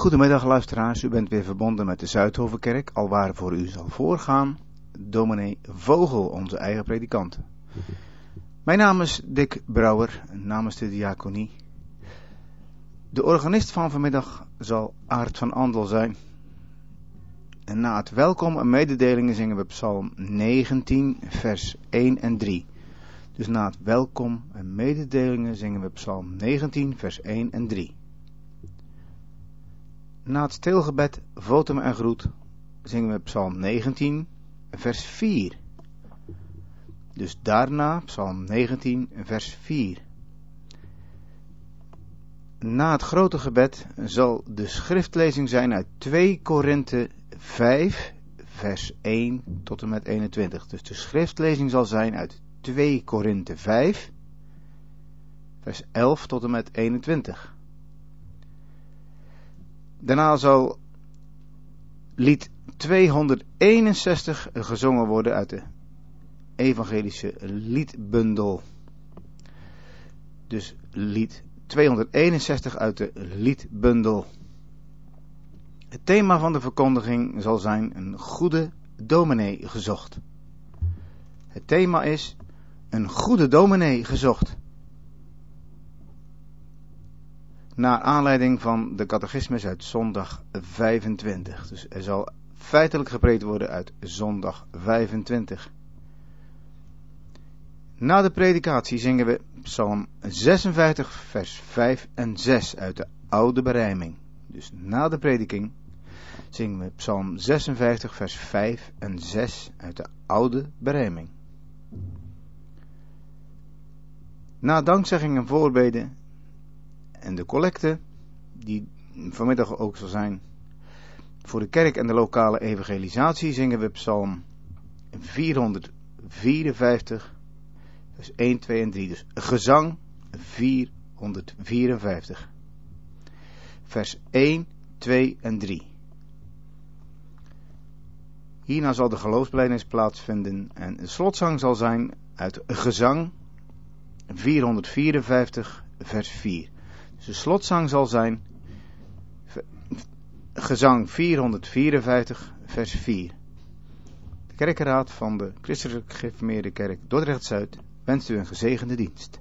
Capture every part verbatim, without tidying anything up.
Goedemiddag luisteraars, u bent weer verbonden met de Zuidhovenkerk, alwaar voor u zal voorgaan dominee Vogel, onze eigen predikant. Mijn naam is Dick Brouwer, namens de diaconie. De organist van vanmiddag zal Aart van Andel zijn. En na het welkom en mededelingen zingen we Psalm negentien, vers één en drie. Dus na het welkom en mededelingen zingen we Psalm negentien, vers één en drie. Na het stilgebed, votum en groet zingen we Psalm negentien, vers vier. Dus daarna Psalm negentien, vers vier. Na het grote gebed zal de schriftlezing zijn uit twee Korinthe vijf, vers één tot en met eenentwintig. Dus de schriftlezing zal zijn uit twee Korinthe vijf, vers elf tot en met eenentwintig. Daarna zal lied tweehonderdeenenzestig gezongen worden uit de evangelische liedbundel. Dus lied tweehonderdeenenzestig uit de liedbundel. Het thema van de verkondiging zal zijn een goede dominee gezocht. Het thema is een goede dominee gezocht. Naar aanleiding van de catechismus uit zondag vijfentwintig. Dus er zal feitelijk gepreekt worden uit zondag vijfentwintig. Na de predikatie zingen we Psalm zesenvijftig, vers vijf en zes uit de oude berijming. Dus na de prediking zingen we Psalm zesenvijftig, vers vijf en zes uit de oude berijming. Na dankzegging en voorbeden en de collecte, die vanmiddag ook zal zijn voor de kerk en de lokale evangelisatie, zingen we Psalm vierhonderdvierenvijftig, vers één, twee en drie. Dus gezang vierhonderdvierenvijftig, vers één, twee en drie. Hierna zal de geloofsbelijdenis plaatsvinden en de slotzang zal zijn uit gezang vierhonderdvierenvijftig, vers vier. Dus de slotzang zal zijn gezang vierhonderdvierenvijftig, vers vier. De kerkenraad van de Christelijk Gereformeerde Kerk Dordrecht-Zuid wenst u een gezegende dienst.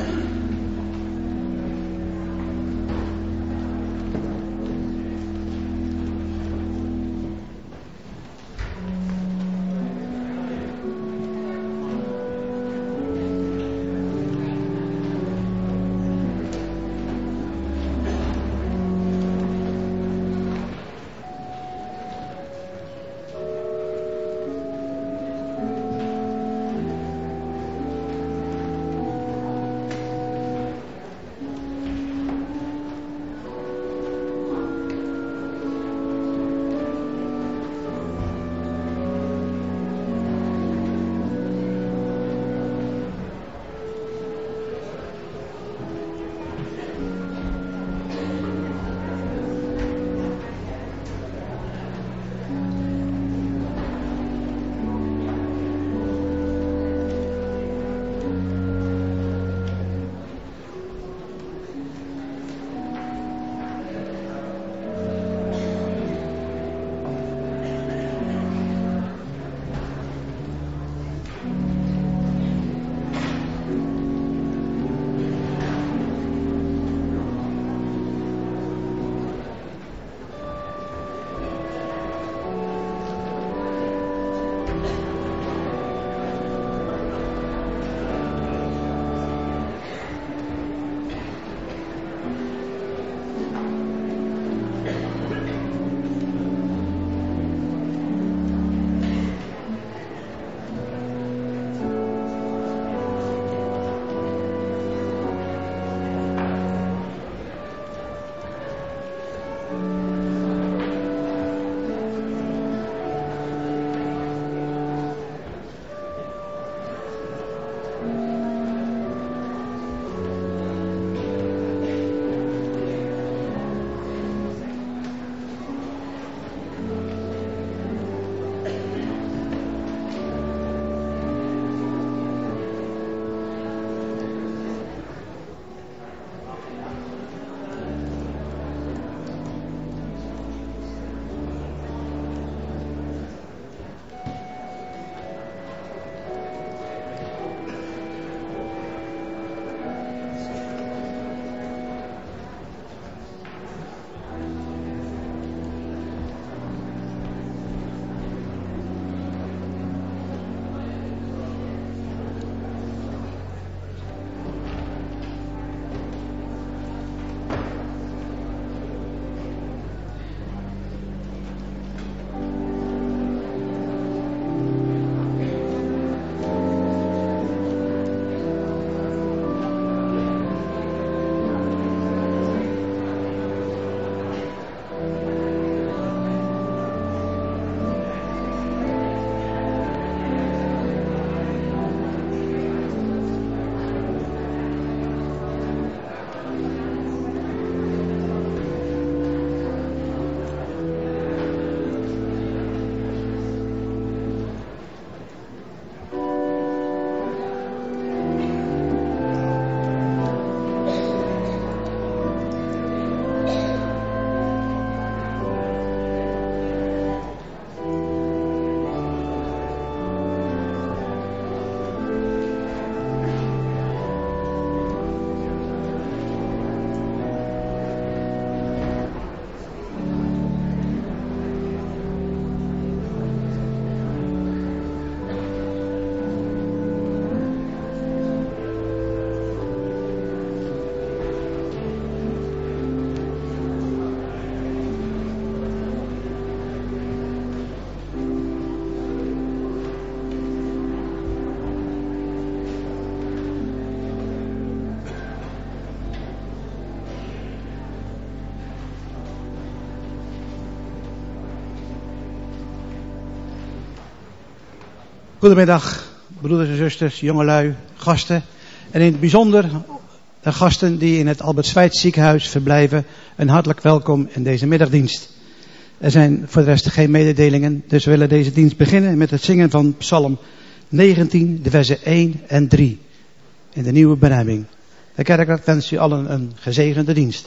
Goedemiddag, broeders en zusters, jongelui, gasten. En in het bijzonder de gasten die in het Albert Schweitz ziekenhuis verblijven. Een hartelijk welkom in deze middagdienst. Er zijn voor de rest geen mededelingen, dus we willen deze dienst beginnen met het zingen van Psalm negentien, de versen één en drie. In de nieuwe benaming. De kerkraad wenst u allen een gezegende dienst.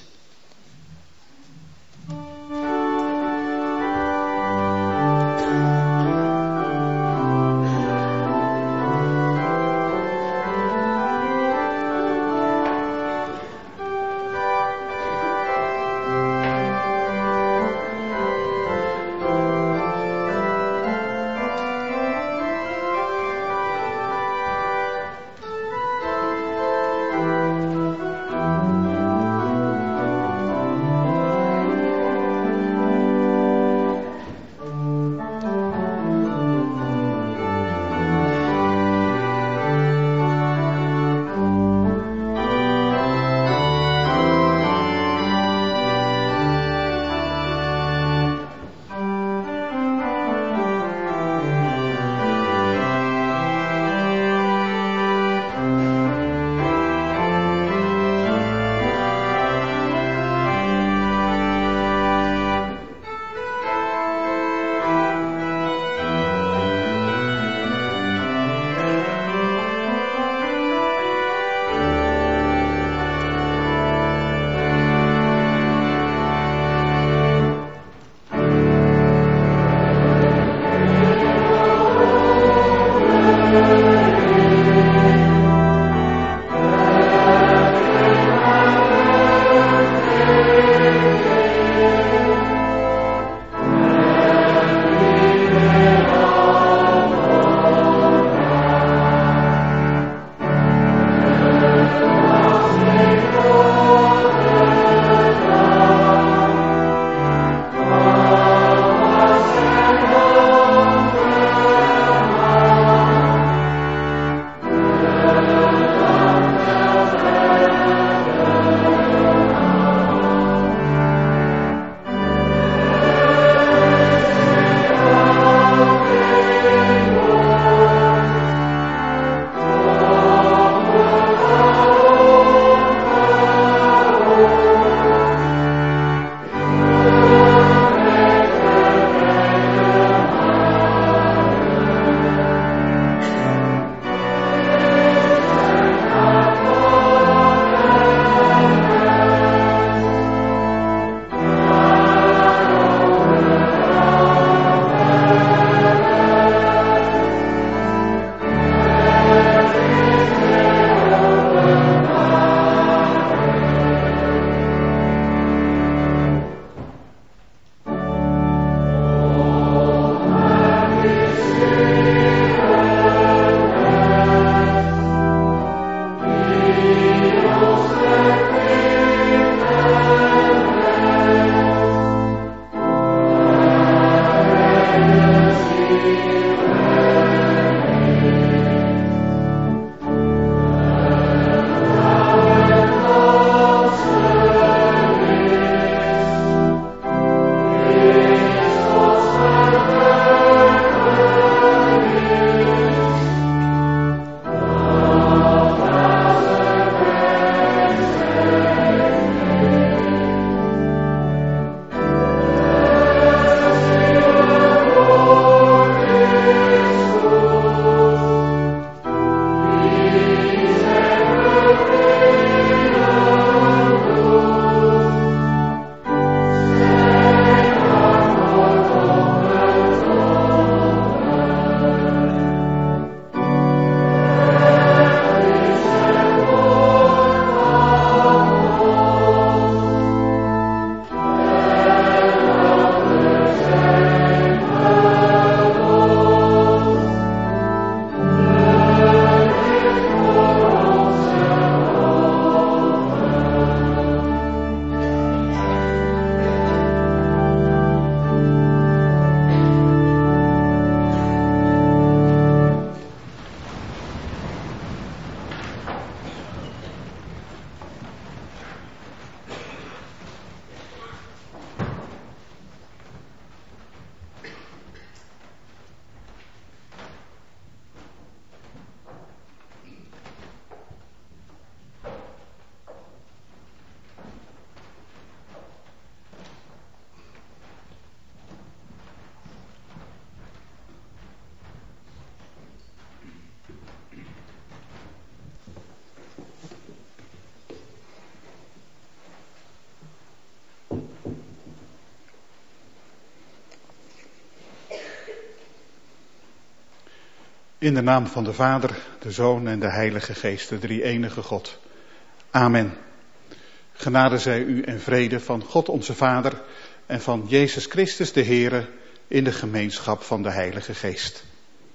In de naam van de Vader, de Zoon en de Heilige Geest, de drie-enige God. Amen. Genade zij u en vrede van God onze Vader en van Jezus Christus de Heere in de gemeenschap van de Heilige Geest.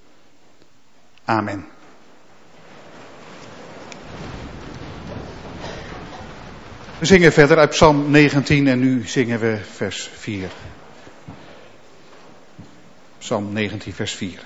Amen. We zingen verder uit Psalm negentien en nu zingen we vers vier. Psalm negentien, vers vier.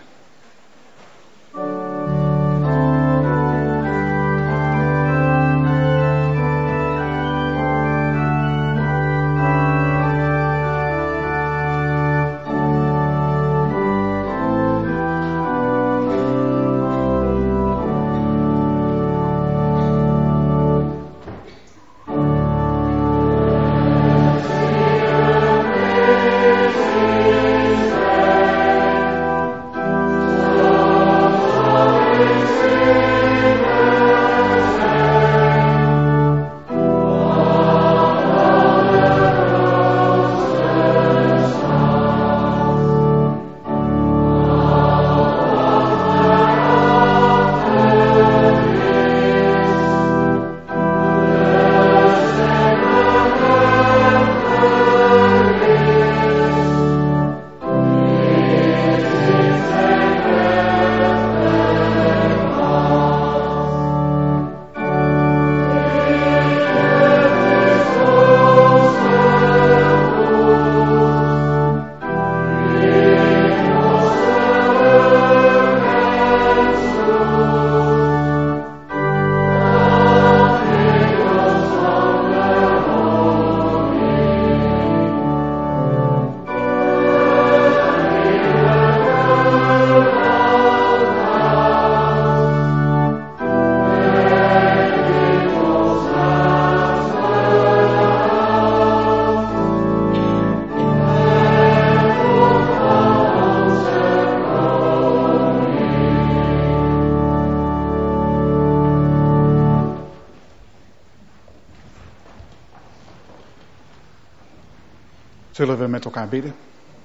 Zullen we met elkaar bidden?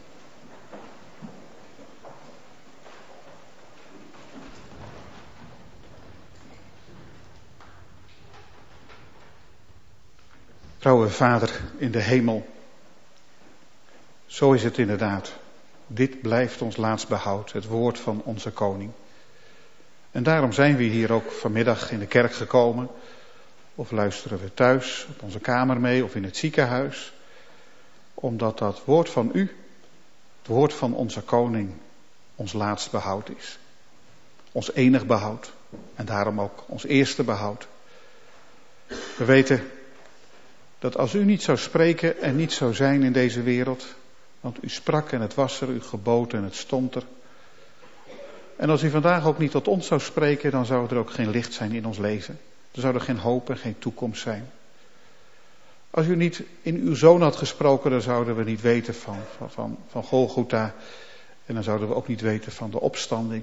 Trouwe Vader in de hemel, zo is het inderdaad. Dit blijft ons laatst behoud, het woord van onze koning. En daarom zijn we hier ook vanmiddag in de kerk gekomen. Of luisteren we thuis op onze kamer mee of in het ziekenhuis. Omdat dat woord van u, het woord van onze koning, ons laatst behoud is. Ons enig behoud. En daarom ook ons eerste behoud. We weten dat als u niet zou spreken en niet zou zijn in deze wereld. Want u sprak en het was er, u gebood en het stond er. En als u vandaag ook niet tot ons zou spreken, dan zou er ook geen licht zijn in ons leven. Er zou er geen hoop en geen toekomst zijn. Als u niet in uw zoon had gesproken, dan zouden we niet weten van, van, van, van Golgotha. En dan zouden we ook niet weten van de opstanding.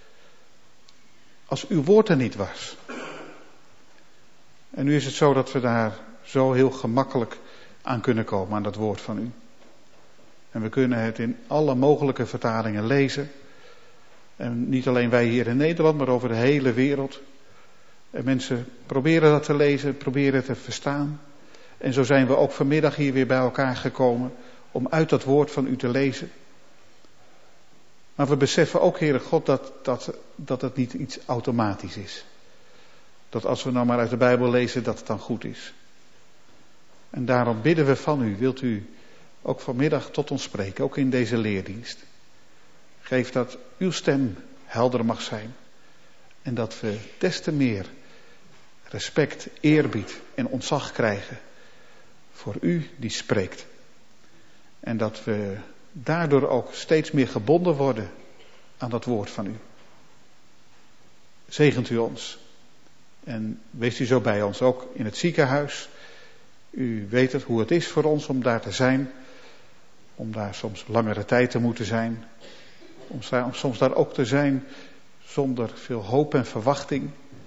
Als uw woord er niet was. En nu is het zo dat we daar zo heel gemakkelijk aan kunnen komen, aan dat woord van u. En we kunnen het in alle mogelijke vertalingen lezen. En niet alleen wij hier in Nederland, maar over de hele wereld. En mensen proberen dat te lezen, proberen het te verstaan. En zo zijn we ook vanmiddag hier weer bij elkaar gekomen om uit dat woord van u te lezen. Maar we beseffen ook, Heere God, dat, dat, dat het niet iets automatisch is. Dat als we nou maar uit de Bijbel lezen, dat het dan goed is. En daarom bidden we van u, wilt u ook vanmiddag tot ons spreken, ook in deze leerdienst. Geef dat uw stem helder mag zijn. En dat we des te meer respect, eerbied en ontzag krijgen voor u die spreekt. En dat we daardoor ook steeds meer gebonden worden aan dat woord van u. Zegent u ons. En wees u zo bij ons, ook in het ziekenhuis. U weet het, hoe het is voor ons om daar te zijn. Om daar soms langere tijd te moeten zijn. Om, om soms daar ook te zijn zonder veel hoop en verwachting.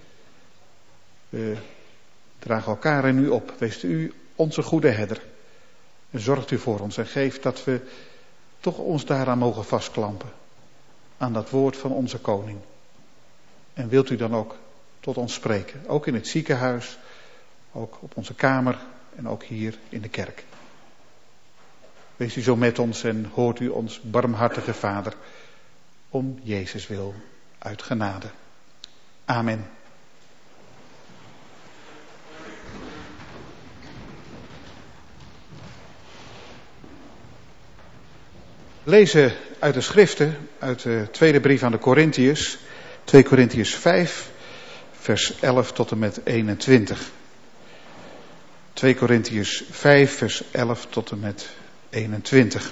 We dragen elkaar en u op. Wees u onze goede herder. En zorgt u voor ons en geeft dat we toch ons daaraan mogen vastklampen. Aan dat woord van onze koning. En wilt u dan ook tot ons spreken, ook in het ziekenhuis, ook op onze kamer en ook hier in de kerk. Wees u zo met ons en hoort u ons barmhartige Vader, om Jezus wil, uit genade. Amen. Lezen uit de schriften, uit de tweede brief aan de Korintiërs, twee Korintiërs vijf, vers elf tot en met eenentwintig. twee Korintiërs vijf, vers elf tot en met eenentwintig.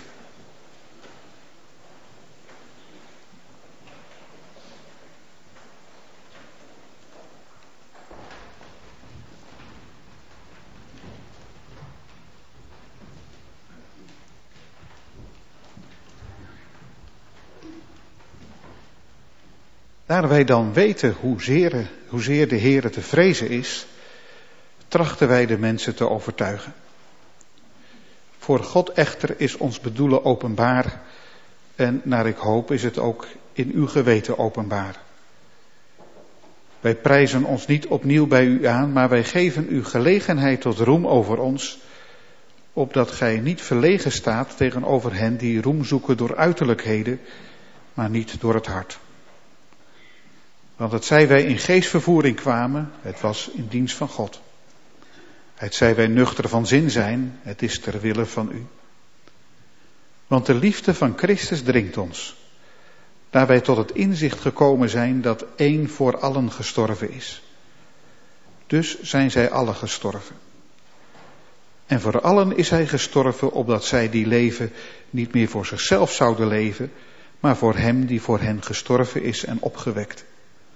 Daar wij dan weten hoezeer, hoezeer de Heere te vrezen is, trachten wij de mensen te overtuigen. Voor God echter is ons bedoelen openbaar en naar ik hoop is het ook in uw geweten openbaar. Wij prijzen ons niet opnieuw bij u aan, maar wij geven u gelegenheid tot roem over ons, opdat gij niet verlegen staat tegenover hen die roem zoeken door uiterlijkheden, maar niet door het hart. Want het zij wij in geestvervoering kwamen, het was in dienst van God. Het zij wij nuchter van zin zijn, het is ter wille van u. Want de liefde van Christus dringt ons, daar wij tot het inzicht gekomen zijn dat één voor allen gestorven is. Dus zijn zij allen gestorven. En voor allen is hij gestorven, opdat zij die leven niet meer voor zichzelf zouden leven, maar voor hem die voor hen gestorven is en opgewekt.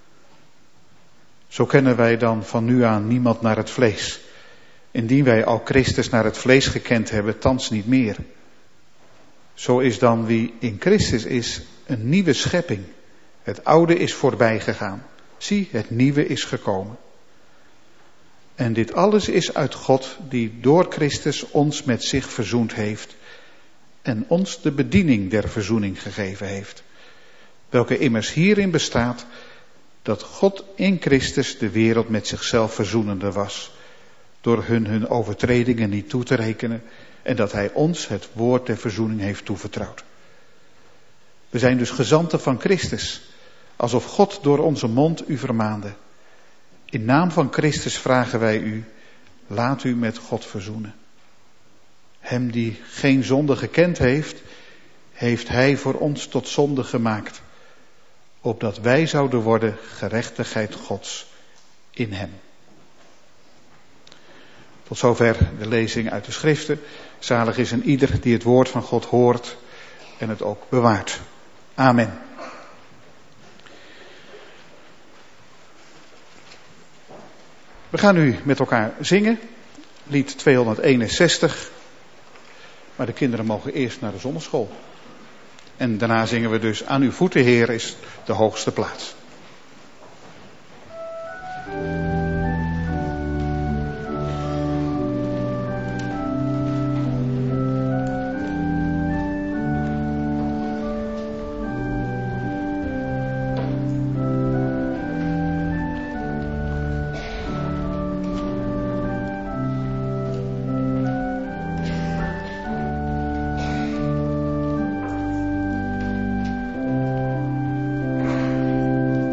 Zo kennen wij dan van nu aan niemand naar het vlees. Indien wij al Christus naar het vlees gekend hebben, thans niet meer. Zo is dan wie in Christus is een nieuwe schepping. Het oude is voorbij gegaan. Zie, het nieuwe is gekomen. En dit alles is uit God, die door Christus ons met zich verzoend heeft en ons de bediening der verzoening gegeven heeft. Welke immers hierin bestaat dat God in Christus de wereld met zichzelf verzoenende was, door hun hun overtredingen niet toe te rekenen en dat hij ons het woord der verzoening heeft toevertrouwd. We zijn dus gezanten van Christus, alsof God door onze mond u vermaande. In naam van Christus vragen wij u, laat u met God verzoenen. Hem die geen zonde gekend heeft, heeft hij voor ons tot zonde gemaakt, opdat wij zouden worden gerechtigheid Gods in hem. Tot zover de lezing uit de schriften. Zalig is een ieder die het woord van God hoort en het ook bewaart. Amen. We gaan nu met elkaar zingen, lied tweehonderdeenenzestig, maar de kinderen mogen eerst naar de zonneschool. En daarna zingen we dus aan uw voeten, Heer, is de hoogste plaats. Thank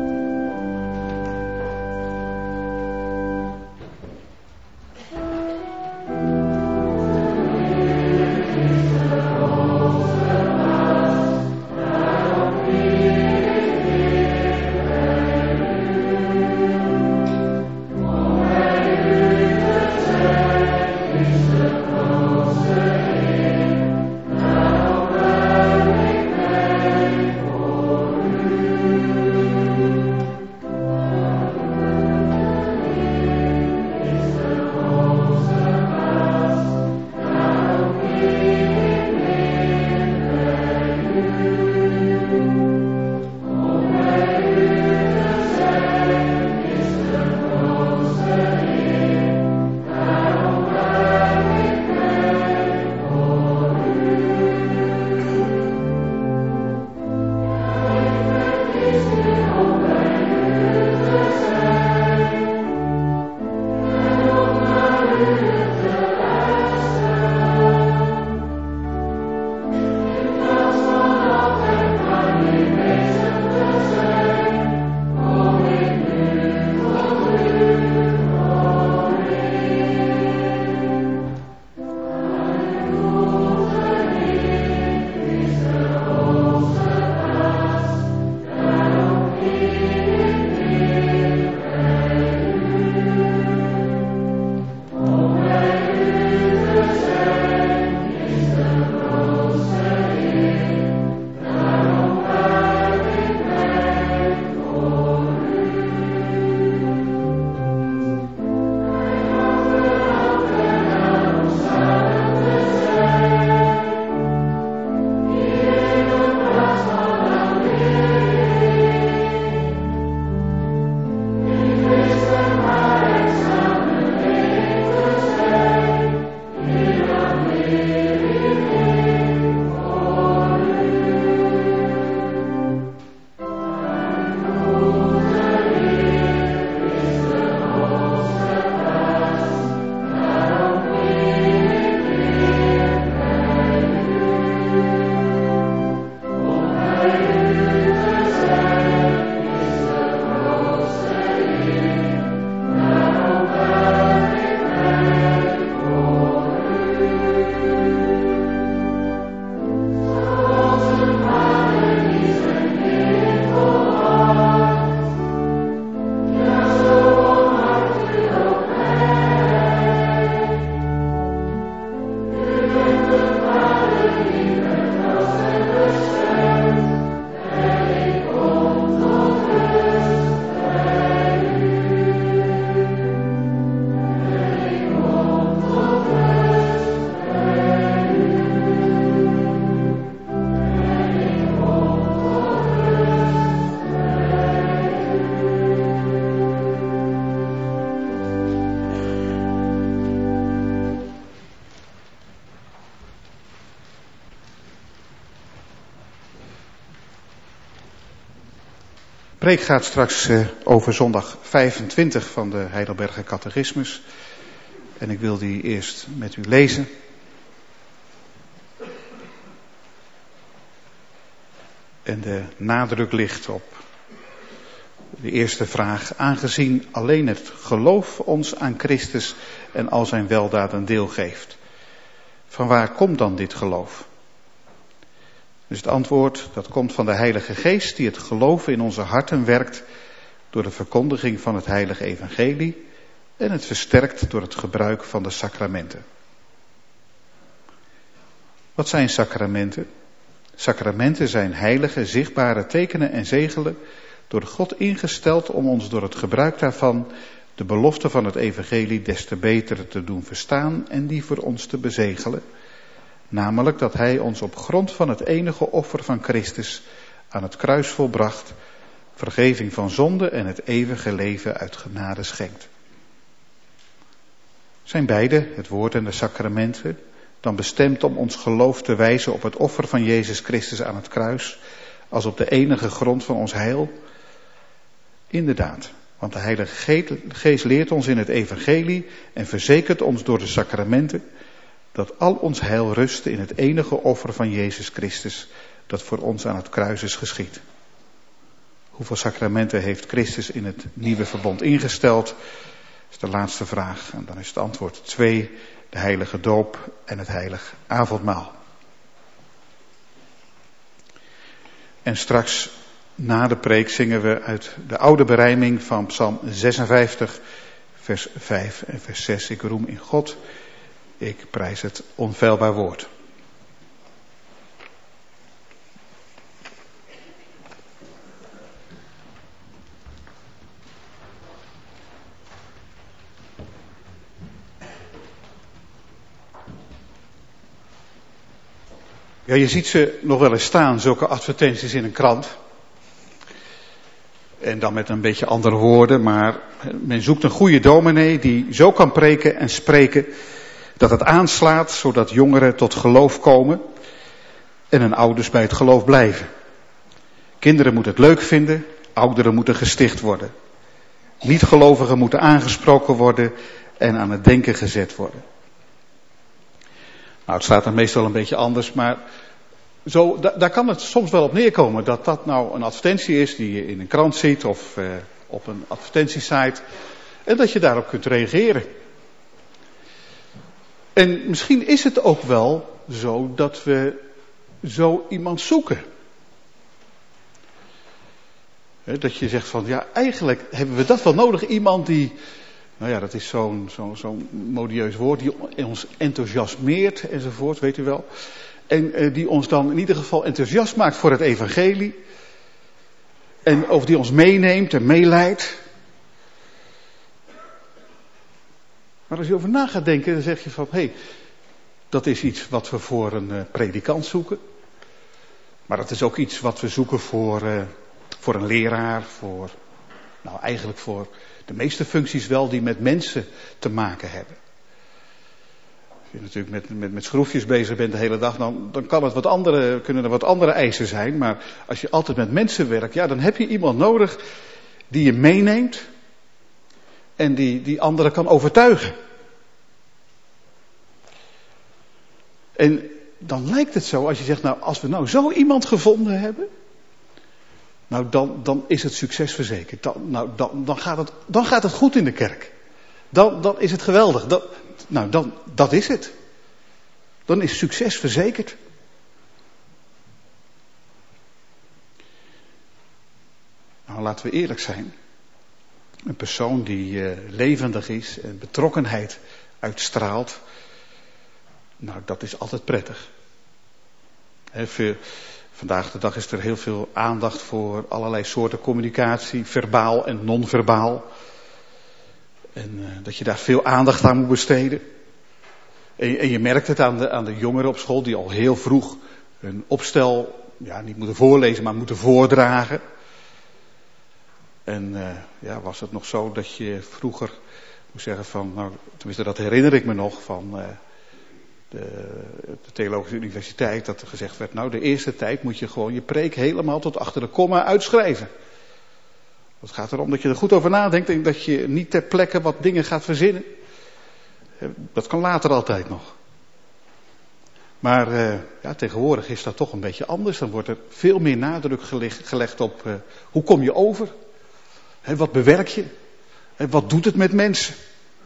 preek gaat straks uh, over zondag vijfentwintig van de Heidelberger Catechismus. En ik wil die eerst met u lezen. En de nadruk ligt op de eerste vraag. Aangezien alleen het geloof ons aan Christus en al zijn weldaden deel geeft. Van waar komt dan dit geloof? Dus het antwoord, dat komt van de Heilige Geest die het geloven in onze harten werkt door de verkondiging van het heilige evangelie en het versterkt door het gebruik van de sacramenten. Wat zijn sacramenten? Sacramenten zijn heilige, zichtbare tekenen en zegelen door God ingesteld om ons door het gebruik daarvan de belofte van het evangelie des te beter te doen verstaan en die voor ons te bezegelen. Namelijk dat hij ons op grond van het enige offer van Christus aan het kruis volbracht, vergeving van zonde en het eeuwige leven uit genade schenkt. Zijn beide, het woord en de sacramenten, dan bestemd om ons geloof te wijzen op het offer van Jezus Christus aan het kruis, als op de enige grond van ons heil? Inderdaad, want de Heilige Geest leert ons in het evangelie en verzekert ons door de sacramenten dat al ons heil rust in het enige offer van Jezus Christus, dat voor ons aan het kruis is geschied. Hoeveel sacramenten heeft Christus in het nieuwe verbond ingesteld? Dat is de laatste vraag. En dan is het antwoord twee, de heilige doop en het heilig avondmaal. En straks na de preek zingen we uit de oude berijming van Psalm zesenvijftig, vers vijf en vers zes. Ik roem in God, ik prijs het onfeilbaar woord. Ja, je ziet ze nog wel eens staan, zulke advertenties in een krant. En dan met een beetje andere woorden, maar men zoekt een goede dominee die zo kan preken en spreken dat het aanslaat, zodat jongeren tot geloof komen en hun ouders bij het geloof blijven. Kinderen moeten het leuk vinden, ouderen moeten gesticht worden. Niet-gelovigen moeten aangesproken worden en aan het denken gezet worden. Nou, het staat dan meestal een beetje anders, maar zo, da, daar kan het soms wel op neerkomen dat dat nou een advertentie is die je in een krant ziet of eh, op een advertentiesite en dat je daarop kunt reageren. En misschien is het ook wel zo dat we zo iemand zoeken. He, dat je zegt van ja, eigenlijk hebben we dat wel nodig, iemand die, nou ja, dat is zo'n zo'n zo'n modieus woord, die ons enthousiasmeert enzovoort, weet u wel. En eh, die ons dan in ieder geval enthousiast maakt voor het evangelie. En of die ons meeneemt en meeleidt. Maar als je over na gaat denken, dan zeg je van, hé, hey, dat is iets wat we voor een uh, predikant zoeken. Maar dat is ook iets wat we zoeken voor, uh, voor een leraar, voor, nou eigenlijk voor de meeste functies wel die met mensen te maken hebben. Als je natuurlijk met, met, met schroefjes bezig bent de hele dag, dan, dan kan het wat andere, kunnen er wat andere eisen zijn. Maar als je altijd met mensen werkt, ja, dan heb je iemand nodig die je meeneemt en die, die anderen kan overtuigen. En dan lijkt het zo, als je zegt, nou, als we nou zo iemand gevonden hebben, nou, dan, dan is het succes verzekerd. Dan, nou, dan, dan, gaat het, dan gaat het goed in de kerk. Dan, dan is het geweldig. Dan, nou, dan, dat is het. Dan is succes verzekerd. Nou, laten we eerlijk zijn. Een persoon die uh, levendig is en betrokkenheid uitstraalt. Nou, dat is altijd prettig. He, veel, vandaag de dag is er heel veel aandacht voor allerlei soorten communicatie, verbaal en non-verbaal. En uh, dat je daar veel aandacht aan moet besteden. En, en je merkt het aan de, aan de jongeren op school die al heel vroeg hun opstel, ja, niet moeten voorlezen, maar moeten voordragen. En uh, ja, was het nog zo dat je vroeger moest zeggen van, nou, tenminste dat herinner ik me nog van uh, de, de Theologische Universiteit, dat er gezegd werd, nou, de eerste tijd moet je gewoon je preek helemaal tot achter de komma uitschrijven. Het gaat erom dat je er goed over nadenkt en dat je niet ter plekke wat dingen gaat verzinnen. Dat kan later altijd nog. Maar uh, ja, tegenwoordig is dat toch een beetje anders. Dan wordt er veel meer nadruk gelegd, gelegd op uh, hoe kom je over? He, wat bewerk je? He, wat doet het met mensen?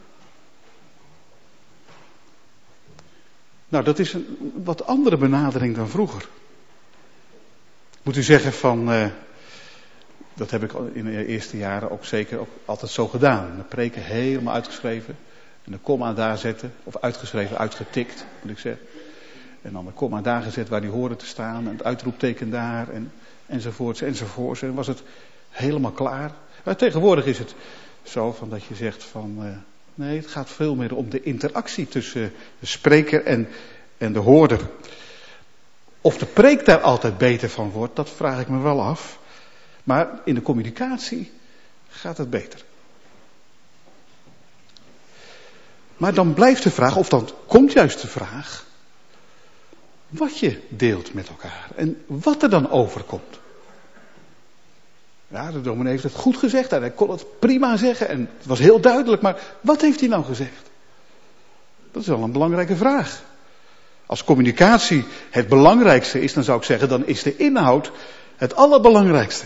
Nou, dat is een wat andere benadering dan vroeger. Moet u zeggen van, uh, dat heb ik in de eerste jaren ook zeker ook altijd zo gedaan. De preken helemaal uitgeschreven. En de komma daar zetten. Of uitgeschreven, uitgetikt, moet ik zeggen. En dan de komma daar gezet waar die horen te staan. En het uitroepteken daar. En, enzovoorts, enzovoorts. En dan was het helemaal klaar. Maar tegenwoordig is het zo van dat je zegt van... Uh, nee, het gaat veel meer om de interactie tussen de spreker en, en de hoorder. Of de preek daar altijd beter van wordt, dat vraag ik me wel af. Maar in de communicatie gaat het beter. Maar dan blijft de vraag, of dan komt juist de vraag... wat je deelt met elkaar en wat er dan overkomt. Ja, de dominee heeft het goed gezegd en hij kon het prima zeggen en het was heel duidelijk, maar wat heeft hij nou gezegd? Dat is wel een belangrijke vraag. Als communicatie het belangrijkste is, dan zou ik zeggen, dan is de inhoud het allerbelangrijkste.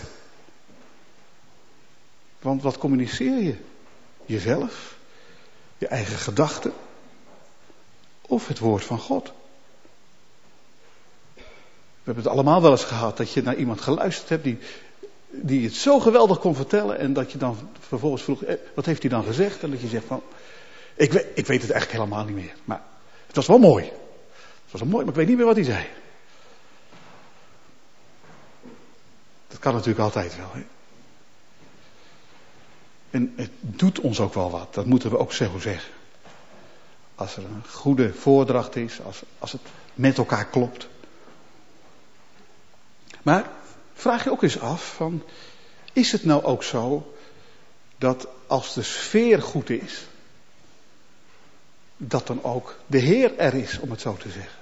Want wat communiceer je? Jezelf? Je eigen gedachten? Of het woord van God? We hebben het allemaal wel eens gehad dat je naar iemand geluisterd hebt die, die het zo geweldig kon vertellen en dat je dan vervolgens vroeg, eh, wat heeft hij dan gezegd? En dat je zegt van, ik weet, ik weet het eigenlijk helemaal niet meer, maar het was wel mooi. Het was wel mooi, maar ik weet niet meer wat hij zei. Dat kan natuurlijk altijd wel. Hè? En het doet ons ook wel wat, dat moeten we ook zo zeggen. Als er een goede voordracht is, als, als het met elkaar klopt. Maar vraag je ook eens af van, is het nou ook zo dat als de sfeer goed is, dat dan ook de Heer er is, om het zo te zeggen.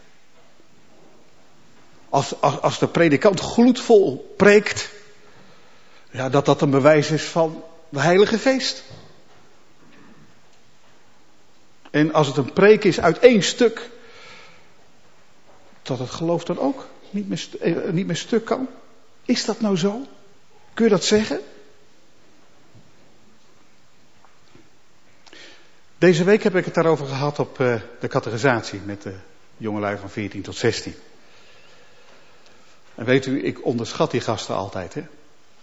Als, als, als de predikant gloedvol preekt, ja, dat dat een bewijs is van de heilige geest. En als het een preek is uit één stuk, dat het geloof dan ook niet meer, eh, niet meer stuk kan. Is dat nou zo? Kun je dat zeggen? Deze week heb ik het daarover gehad op uh, de catechisatie met de jongelui van veertien tot zestien. En weet u, ik onderschat die gasten altijd, hè.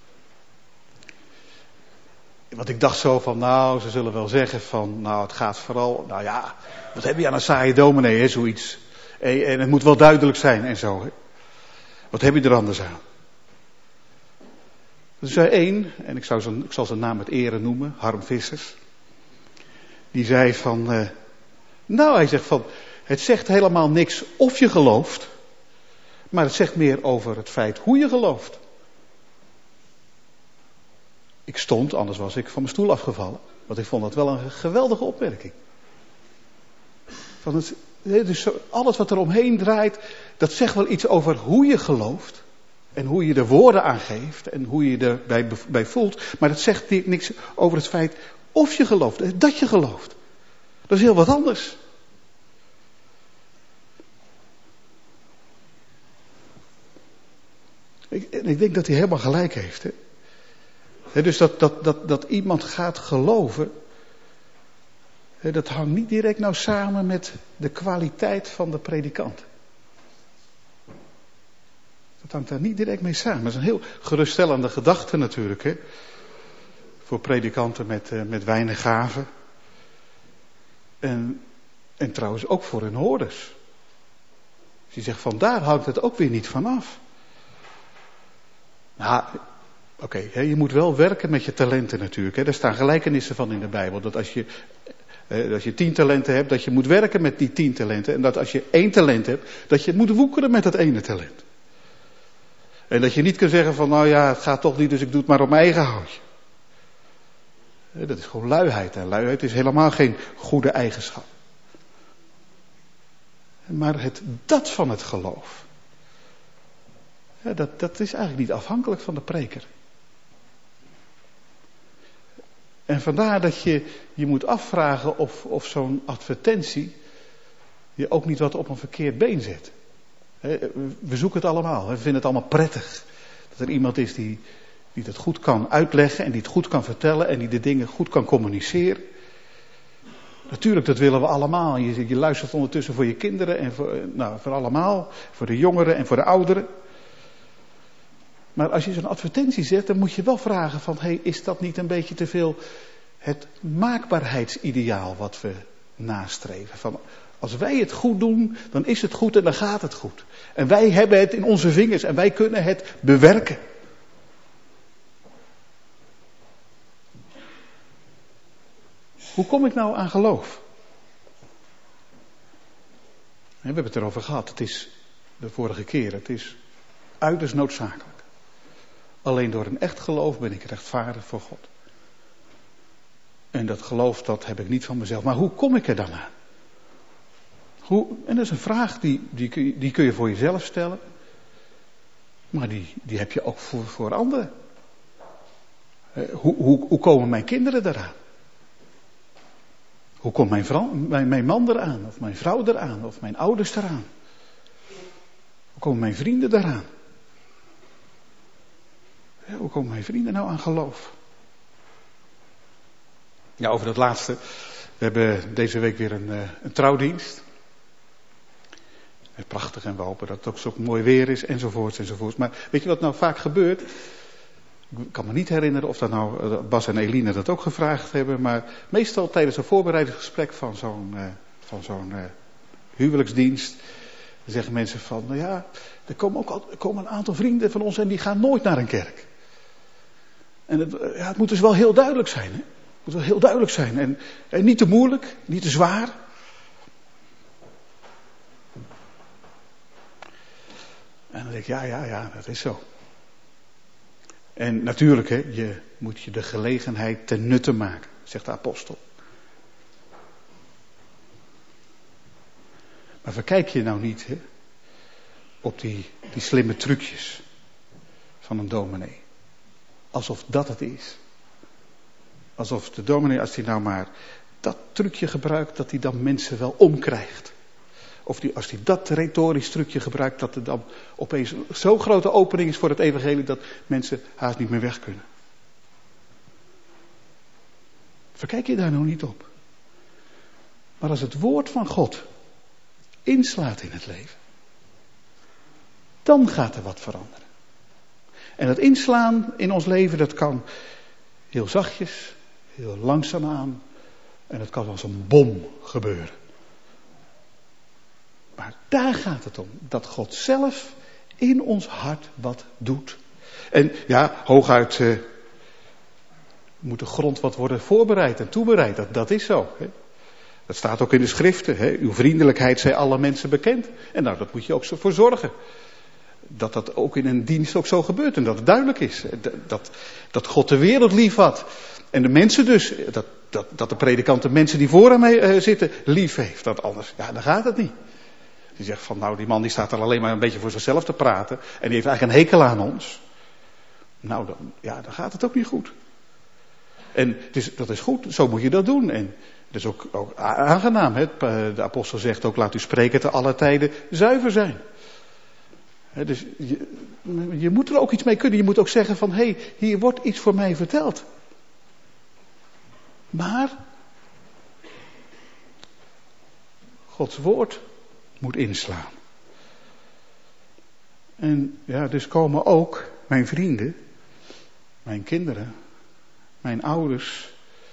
Want ik dacht zo van, nou, ze zullen wel zeggen van, nou, het gaat vooral, nou ja, wat heb je aan een saaie dominee, hè, zoiets. En, en het moet wel duidelijk zijn en zo, hè. Wat heb je er anders aan? Er zei één, en ik, zou zijn, ik zal zijn naam met ere noemen, Harm Vissers. Die zei van, uh, nou hij zegt van, het zegt helemaal niks of je gelooft. Maar het zegt meer over het feit hoe je gelooft. Ik stond, anders was ik van mijn stoel afgevallen. Want ik vond dat wel een geweldige opmerking. Van het, dus zo, alles wat er omheen draait, dat zegt wel iets over hoe je gelooft. En hoe je de woorden aangeeft. En hoe je erbij bij voelt. Maar het zegt niks over het feit of je gelooft. Dat je gelooft. Dat is heel wat anders. Ik, ik denk dat hij helemaal gelijk heeft. Hè? He, dus dat, dat, dat, dat iemand gaat geloven. He, dat hangt niet direct nou samen met de kwaliteit van de predikant. Dat hangt daar niet direct mee samen. Dat is een heel geruststellende gedachte natuurlijk. Hè? Voor predikanten met, uh, met weinig gaven. En, en trouwens ook voor hun hoorders. Dus je zegt van daar hangt het ook weer niet van af. Nou, oké, okay, je moet wel werken met je talenten natuurlijk. Hè. Daar staan gelijkenissen van in de Bijbel. Dat als je, eh, als je tien talenten hebt, dat je moet werken met die tien talenten. En dat als je één talent hebt, dat je moet woekeren met dat ene talent. En dat je niet kunt zeggen van, nou ja, het gaat toch niet, dus ik doe het maar op mijn eigen houtje. Dat is gewoon luiheid. En luiheid is helemaal geen goede eigenschap. Maar het dat van het geloof. Ja, dat, dat is eigenlijk niet afhankelijk van de preker. En vandaar dat je je moet afvragen of, of zo'n advertentie je ook niet wat op een verkeerd been zet. We zoeken het allemaal, we vinden het allemaal prettig. Dat er iemand is die, die het goed kan uitleggen en die het goed kan vertellen en die de dingen goed kan communiceren. Natuurlijk, dat willen we allemaal. Je, je luistert ondertussen voor je kinderen en voor, nou, voor allemaal. Voor de jongeren en voor de ouderen. Maar als je zo'n advertentie zet, dan moet je wel vragen van, hey, is dat niet een beetje te veel het maakbaarheidsideaal wat we nastreven? Van, als wij het goed doen, dan is het goed en dan gaat het goed. En wij hebben het in onze vingers en wij kunnen het bewerken. Hoe kom ik nou aan geloof? We hebben het erover gehad. Het is de vorige keer. Het is uiterst noodzakelijk. Alleen door een echt geloof ben ik rechtvaardig voor God. En dat geloof, dat heb ik niet van mezelf. Maar hoe kom ik er dan aan? Hoe, en dat is een vraag die, die, kun je, die kun je voor jezelf stellen. Maar die, die heb je ook voor, voor anderen. Hoe, hoe, hoe komen mijn kinderen eraan? Hoe komt mijn, vrouw, mijn, mijn man eraan? Of mijn vrouw eraan? Of mijn ouders eraan? Hoe komen mijn vrienden eraan? Ja, hoe komen mijn vrienden nou aan geloof? Ja, over dat laatste. We hebben deze week weer een, een trouwdienst. Prachtig en we hopen dat het ook zo mooi weer is enzovoorts enzovoorts. Maar weet je wat nou vaak gebeurt? Ik kan me niet herinneren of dat nou Bas en Eline dat ook gevraagd hebben. Maar meestal tijdens een voorbereidingsgesprek van zo'n, uh, van zo'n uh, huwelijksdienst. Dan zeggen mensen van, nou ja, er komen ook al, er komen een aantal vrienden van ons en die gaan nooit naar een kerk. En het, ja, het moet dus wel heel duidelijk zijn. Hè? Het moet wel heel duidelijk zijn. En, en niet te moeilijk, niet te zwaar. En dan denk ik, ja, ja, ja, dat is zo. En natuurlijk, hè, je moet je de gelegenheid ten nutte maken, zegt de apostel. Maar verkijk je nou niet, hè, op die, die slimme trucjes van een dominee. Alsof dat het is. Alsof de dominee, als hij nou maar dat trucje gebruikt, dat hij dan mensen wel omkrijgt. Of die, als hij dat retorisch trucje gebruikt, dat er dan opeens zo'n grote opening is voor het evangelie dat mensen haast niet meer weg kunnen. Verkijk je daar nou niet op. Maar als het woord van God inslaat in het leven, dan gaat er wat veranderen. En dat inslaan in ons leven, dat kan heel zachtjes, heel langzaamaan. En het kan als een bom gebeuren. Maar daar gaat het om. Dat God zelf in ons hart wat doet. En ja, hooguit uh, moet de grond wat worden voorbereid en toebereid. Dat, dat is zo. Hè. Dat staat ook in de schriften. Hè. Uw vriendelijkheid zij alle mensen bekend. En nou, dat moet je ook zo voor zorgen. Dat dat ook in een dienst ook zo gebeurt. En dat het duidelijk is. Dat, dat God de wereld lief had. En de mensen dus. Dat, dat, dat de predikant de mensen die voor hem uh, zitten lief heeft. Dat anders, ja, dan gaat het niet. Die zegt van, nou, die man die staat er alleen maar een beetje voor zichzelf te praten. En die heeft eigenlijk een hekel aan ons. Nou, dan, ja, dan gaat het ook niet goed. En het is, dat is goed, zo moet je dat doen. En het is ook, ook aangenaam. Hè? De apostel zegt ook, laat u spreken te alle tijden zuiver zijn. He, dus je, je moet er ook iets mee kunnen. Je moet ook zeggen van, hé, hey, hier wordt iets voor mij verteld. Maar Gods woord moet inslaan. En ja, dus komen ook mijn vrienden, mijn kinderen, mijn ouders,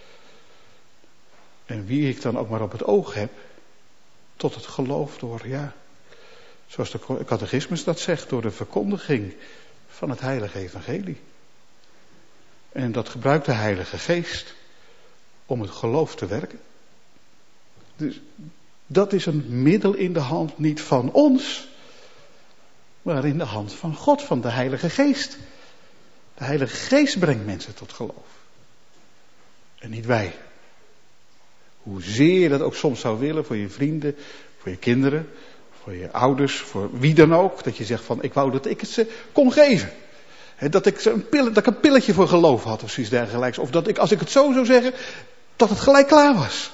en wie ik dan ook maar op het oog heb, tot het geloof door, ja, zoals de catechismus dat zegt, door de verkondiging van het heilige evangelie. En dat gebruikt de Heilige Geest om het geloof te werken. Dus dat is een middel in de hand niet van ons, maar in de hand van God, van de Heilige Geest. De Heilige Geest brengt mensen tot geloof. En niet wij. Hoezeer je dat ook soms zou willen voor je vrienden, voor je kinderen, voor je ouders, voor wie dan ook. Dat je zegt van, ik wou dat ik het ze kon geven. He, dat, ik een pil, dat ik een pilletje voor geloof had of zoiets dergelijks. Of dat ik, als ik het zo zou zeggen, dat het gelijk klaar was.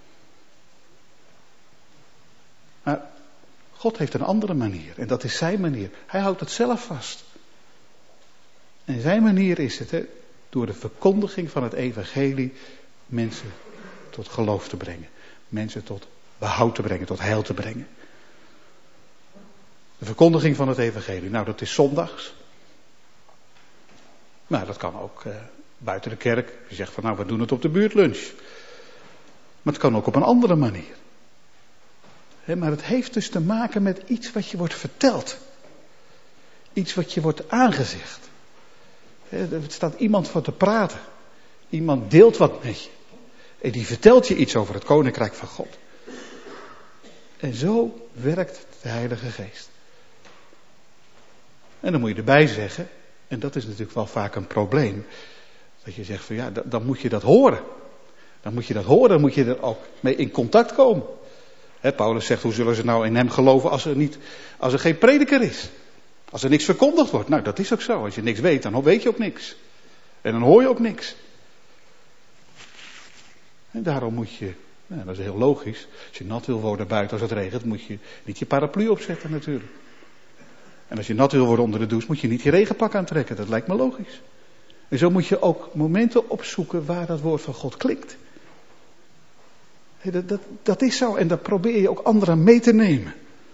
Maar God heeft een andere manier. En dat is zijn manier. Hij houdt het zelf vast. En zijn manier is het, he, door de verkondiging van het evangelie mensen tot geloof te brengen. Mensen tot behoud te brengen, tot heil te brengen. De verkondiging van het evangelie. Nou, dat is zondags. Nou, dat kan ook uh, buiten de kerk. Je zegt van, nou, we doen het op de buurtlunch. Maar het kan ook op een andere manier. He, maar het heeft dus te maken met iets wat je wordt verteld. Iets wat je wordt aangezegd. He, er staat iemand voor te praten. Iemand deelt wat met je. En die vertelt je iets over het koninkrijk van God. En zo werkt de Heilige Geest. En dan moet je erbij zeggen, en dat is natuurlijk wel vaak een probleem, dat je zegt van ja, dan, dan moet je dat horen. Dan moet je dat horen, dan moet je er ook mee in contact komen. He, Paulus zegt, hoe zullen ze nou in hem geloven als er, niet, als er geen prediker is? Als er niks verkondigd wordt. Nou, dat is ook zo. Als je niks weet, dan weet je ook niks. En dan hoor je ook niks. En daarom moet je, nou, dat is heel logisch, als je nat wil worden buiten als het regent, moet je niet je paraplu opzetten natuurlijk. En als je nat wil worden onder de douche, moet je niet je regenpak aantrekken. Dat lijkt me logisch. En zo moet je ook momenten opzoeken waar dat woord van God klinkt. Hey, dat, dat, dat is zo. En dat probeer je ook anderen mee te nemen.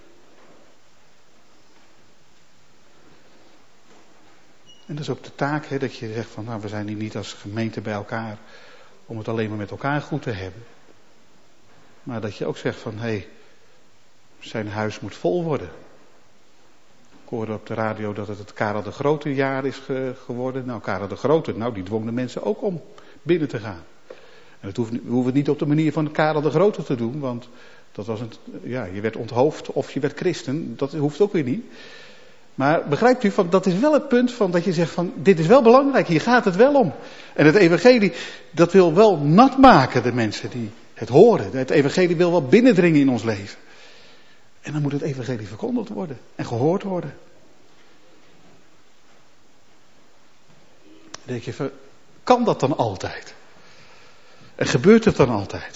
En dat is ook de taak, hè, dat je zegt van, nou, we zijn hier niet als gemeente bij elkaar om het alleen maar met elkaar goed te hebben. Maar dat je ook zegt van, hé, hey, zijn huis moet vol worden. Ik hoorde op de radio dat het het Karel de Grote jaar is ge- geworden. Nou, Karel de Grote, nou, die dwong de mensen ook om binnen te gaan. En dat hoeft, we hoeven het niet op de manier van Karel de Grote te doen, want dat was een, ja, je werd onthoofd of je werd christen. Dat hoeft ook weer niet. Maar begrijpt u, van, dat is wel het punt van dat je zegt van, dit is wel belangrijk, hier gaat het wel om. En het evangelie, dat wil wel nat maken, de mensen die het horen. Het evangelie wil wel binnendringen in ons leven. En dan moet het evangelie verkondigd worden en gehoord worden. Dan denk je van, kan dat dan altijd? En gebeurt het dan altijd?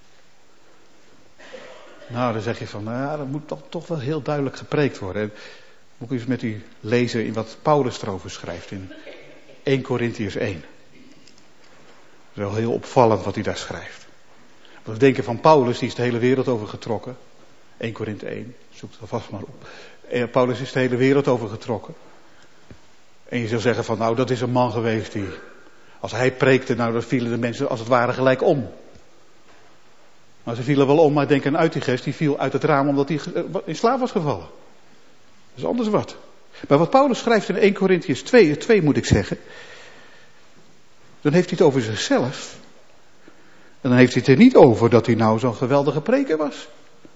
Nou, dan zeg je van, nou ja, dat moet toch, toch wel heel duidelijk gepreekt worden. En moet ik eens met u lezen in wat Paulus erover schrijft in Eerste Korintiërs één. Dat is wel heel opvallend wat hij daar schrijft. We denken van Paulus, die is de hele wereld over getrokken. Eerste Korinthe één, zoek het alvast maar op. En Paulus is de hele wereld over getrokken. En je zou zeggen van, nou, dat is een man geweest die, als hij preekte, nou, dan vielen de mensen als het ware gelijk om. Maar ze vielen wel om, maar denk aan Uitiges, die viel uit het raam omdat hij in slaap was gevallen. Dat is anders wat. Maar wat Paulus schrijft in Eerste Korintiërs twee, twee moet ik zeggen, dan heeft hij het over zichzelf. En dan heeft hij het er niet over dat hij nou zo'n geweldige preker was.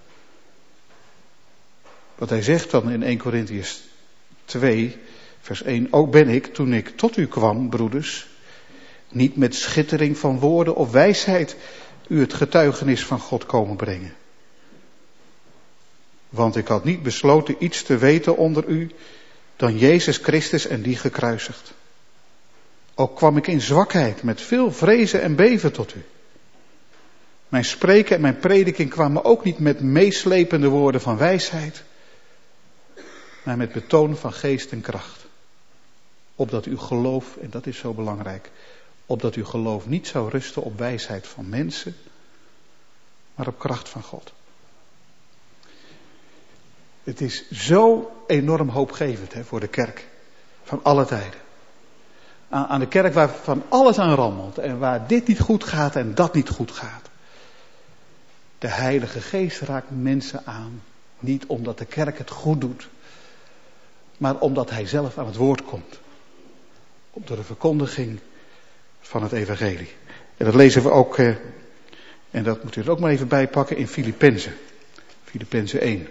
Wat hij zegt dan in Eerste Korintiërs twee, vers één. Ook ben ik, toen ik tot u kwam, broeders, niet met schittering van woorden of wijsheid u het getuigenis van God komen brengen. Want ik had niet besloten iets te weten onder u dan Jezus Christus en die gekruisigd. Ook kwam ik in zwakheid met veel vrezen en beven tot u. Mijn spreken en mijn prediking kwamen ook niet met meeslepende woorden van wijsheid, maar met betoon van geest en kracht. Opdat uw geloof, en dat is zo belangrijk, opdat uw geloof niet zou rusten op wijsheid van mensen, maar op kracht van God. Het is zo enorm hoopgevend, hè, voor de kerk van alle tijden. Aan, aan de kerk waar van alles aan rammelt en waar dit niet goed gaat en dat niet goed gaat. De Heilige Geest raakt mensen aan, niet omdat de kerk het goed doet, maar omdat hij zelf aan het woord komt. Door de verkondiging van het evangelie. En dat lezen we ook, eh, en dat moet u er ook maar even bij pakken, in Filippenzen. Filippenzen één.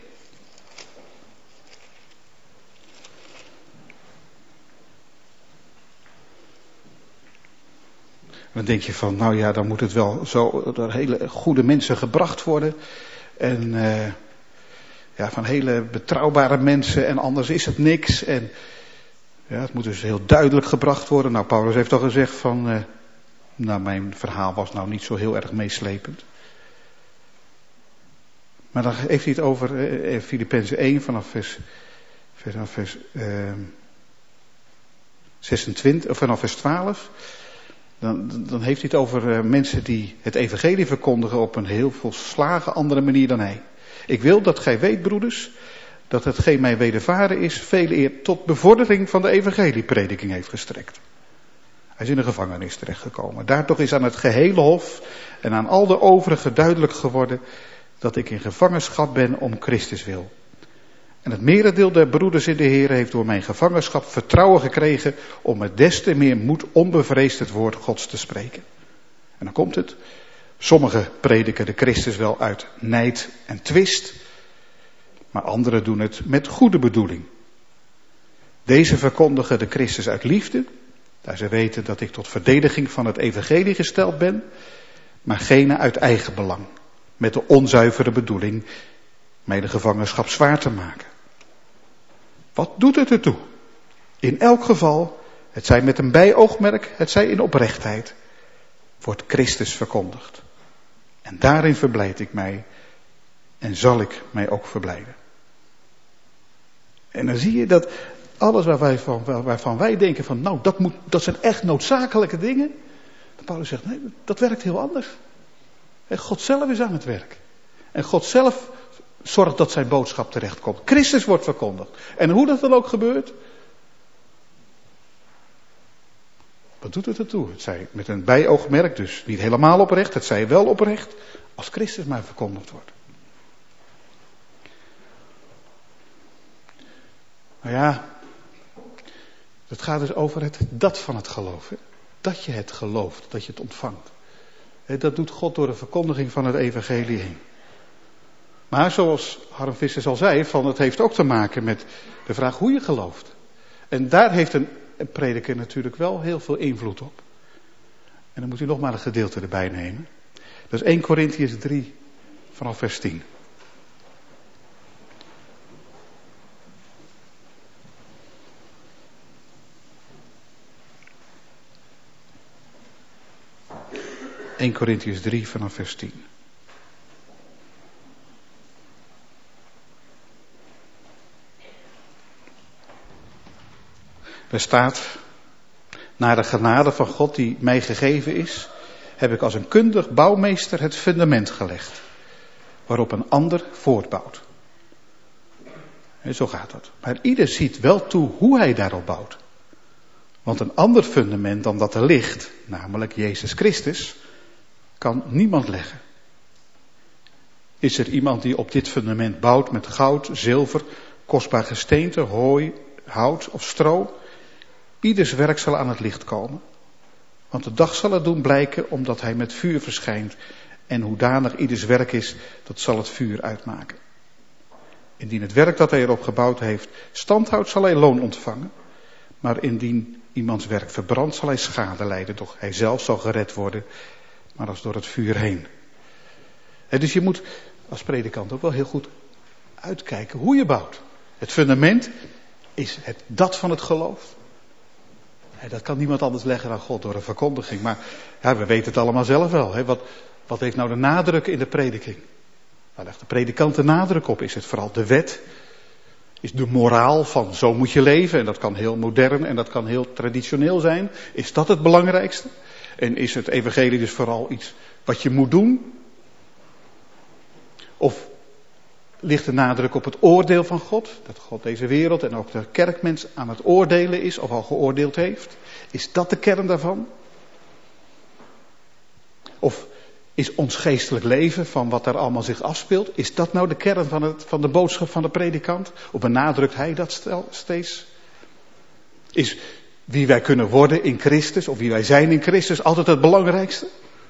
Dan denk je van, nou ja, dan moet het wel zo door hele goede mensen gebracht worden. En uh, ja, van hele betrouwbare mensen en anders is het niks. En Ja, het moet dus heel duidelijk gebracht worden. Nou, Paulus heeft al gezegd van, uh, nou, mijn verhaal was nou niet zo heel erg meeslepend. Maar dan heeft hij het over uh, Filippenzen één vanaf vers, vanaf vers uh, zesentwintig, of vanaf vers twaalf. Dan, dan heeft hij het over uh, mensen die het evangelie verkondigen op een heel volslagen andere manier dan hij. Ik wil dat gij weet, broeders, dat hetgeen mij wedervaren is, veel eer tot bevordering van de evangelieprediking heeft gestrekt. Hij is in de gevangenis terechtgekomen. Daar toch is aan het gehele hof en aan al de overigen duidelijk geworden dat ik in gevangenschap ben om Christus wil. En het merendeel der broeders in de Heer heeft door mijn gevangenschap vertrouwen gekregen om met des te meer moed onbevreesd het woord Gods te spreken. En dan komt het. Sommigen prediken de Christus wel uit nijd en twist, maar anderen doen het met goede bedoeling. Deze verkondigen de Christus uit liefde, daar ze weten dat ik tot verdediging van het evangelie gesteld ben, maar gene uit eigen belang, met de onzuivere bedoeling mij de gevangenschap zwaar te maken. Wat doet het ertoe? In elk geval, het zij met een bijoogmerk, het zij in oprechtheid, wordt Christus verkondigd. En daarin verblijd ik mij en zal ik mij ook verblijden. En dan zie je dat alles waar wij van, waarvan wij denken van nou dat, moet, dat zijn echt noodzakelijke dingen. Dat Paulus zegt nee, dat werkt heel anders. En God zelf is aan het werk. En God zelf zorgt dat zijn boodschap terechtkomt. Christus wordt verkondigd. En hoe dat dan ook gebeurt. Wat doet het ertoe? Het zij met een bijoogmerk, dus niet helemaal oprecht. Het zij wel oprecht. Als Christus maar verkondigd wordt. Nou ja, het gaat dus over het dat van het geloof. Hè? Dat je het gelooft, dat je het ontvangt. Hè, dat doet God door de verkondiging van het evangelie heen. Maar zoals Harm Vissers al zei, van het heeft ook te maken met de vraag hoe je gelooft. En daar heeft een, een prediker natuurlijk wel heel veel invloed op. En dan moet u nog maar een gedeelte erbij nemen. Dat is eerste Korintiërs drie vanaf vers tien. eerste Korintiërs drie vanaf vers tien. Er staat, naar de genade van God die mij gegeven is, heb ik als een kundig bouwmeester het fundament gelegd, waarop een ander voortbouwt. En zo gaat dat. Maar ieder ziet wel toe hoe hij daarop bouwt. Want een ander fundament dan dat er ligt, namelijk Jezus Christus, kan niemand leggen. Is er iemand die op dit fundament bouwt met goud, zilver, kostbaar gesteente, hooi, hout of stro? Ieders werk zal aan het licht komen. Want de dag zal het doen blijken omdat hij met vuur verschijnt. En hoedanig ieders werk is, dat zal het vuur uitmaken. Indien het werk dat hij erop gebouwd heeft stand houdt, zal hij loon ontvangen. Maar indien iemands werk verbrandt, zal hij schade lijden. Doch hij zelf zal gered worden, maar als door het vuur heen. En dus je moet als predikant ook wel heel goed uitkijken hoe je bouwt. Het fundament is het dat van het geloof. Dat kan niemand anders leggen dan God door een verkondiging. Maar ja, we weten het allemaal zelf wel. Hè. Wat, wat heeft nou de nadruk in de prediking? Waar legt de predikant de nadruk op? Is het vooral de wet? Is de moraal van zo moet je leven? En dat kan heel modern en dat kan heel traditioneel zijn. Is dat het belangrijkste? En is het evangelie dus vooral iets wat je moet doen? Of ligt de nadruk op het oordeel van God? Dat God deze wereld en ook de kerkmens aan het oordelen is of al geoordeeld heeft? Is dat de kern daarvan? Of is ons geestelijk leven van wat daar allemaal zich afspeelt? Is dat nou de kern van, het, van de boodschap van de predikant? Of benadrukt hij dat stel, steeds? Is wie wij kunnen worden in Christus of wie wij zijn in Christus altijd het belangrijkste?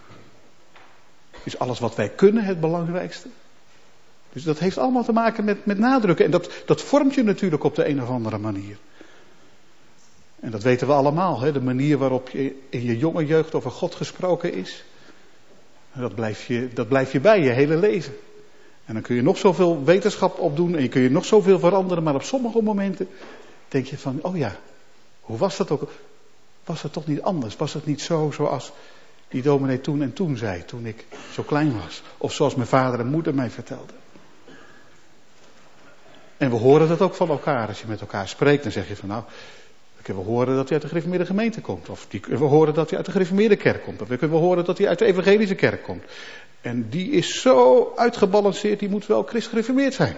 Is alles wat wij kunnen het belangrijkste? Dus dat heeft allemaal te maken met, met nadrukken. En dat, dat vormt je natuurlijk op de een of andere manier. En dat weten we allemaal. Hè? De manier waarop je in je jonge jeugd over God gesproken is. Dat blijf je, dat blijf je bij je hele leven. En dan kun je nog zoveel wetenschap opdoen. En je kun je nog zoveel veranderen. Maar op sommige momenten denk je van, oh ja. Hoe was dat ook? Was het toch niet anders? Was het niet zo zoals die dominee toen en toen zei, toen ik zo klein was? Of zoals mijn vader en moeder mij vertelden? En we horen dat ook van elkaar. Als je met elkaar spreekt, dan zeg je van nou, we horen dat hij uit de gereformeerde gemeente komt. Of die, we horen dat hij uit de gereformeerde kerk komt. Of we kunnen horen dat hij uit de evangelische kerk komt. En die is zo uitgebalanceerd, die moet wel christgereformeerd zijn.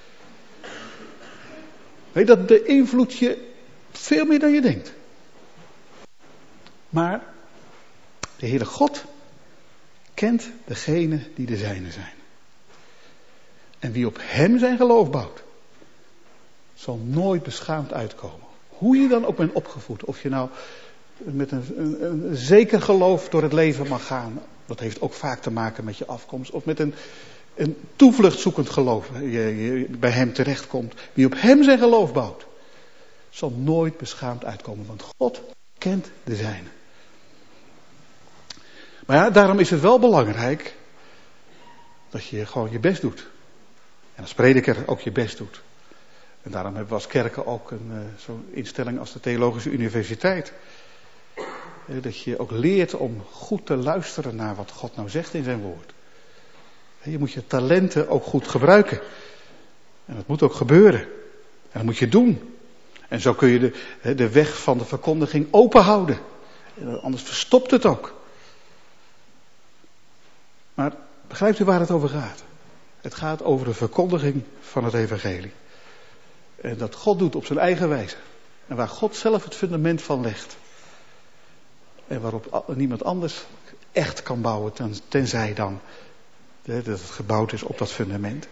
Weet je, dat beïnvloedt je veel meer dan je denkt. Maar de Heere God kent degene die de zijne zijn. En wie op hem zijn geloof bouwt, zal nooit beschaamd uitkomen. Hoe je dan ook bent opgevoed. Of je nou met een, een, een zeker geloof door het leven mag gaan. Dat heeft ook vaak te maken met je afkomst. Of met een, een toevluchtzoekend geloof. Je, je bij hem terechtkomt. Wie op hem zijn geloof bouwt, zal nooit beschaamd uitkomen. Want God kent de zijne. Maar ja, daarom is het wel belangrijk dat je gewoon je best doet. En als prediker ook je best doet. En daarom hebben we als kerken ook een, uh, zo'n instelling als de Theologische Universiteit. Uh, dat je ook leert om goed te luisteren naar wat God nou zegt in zijn woord. Uh, je moet je talenten ook goed gebruiken. En dat moet ook gebeuren. En dat moet je doen. En zo kun je de, uh, de weg van de verkondiging open houden. Uh, anders verstopt het ook. Maar begrijpt u waar het over gaat? Het gaat over de verkondiging van het evangelie. En dat God doet op zijn eigen wijze. En waar God zelf het fundament van legt. En waarop niemand anders echt kan bouwen, ten, tenzij dan dat het gebouwd is op dat fundament.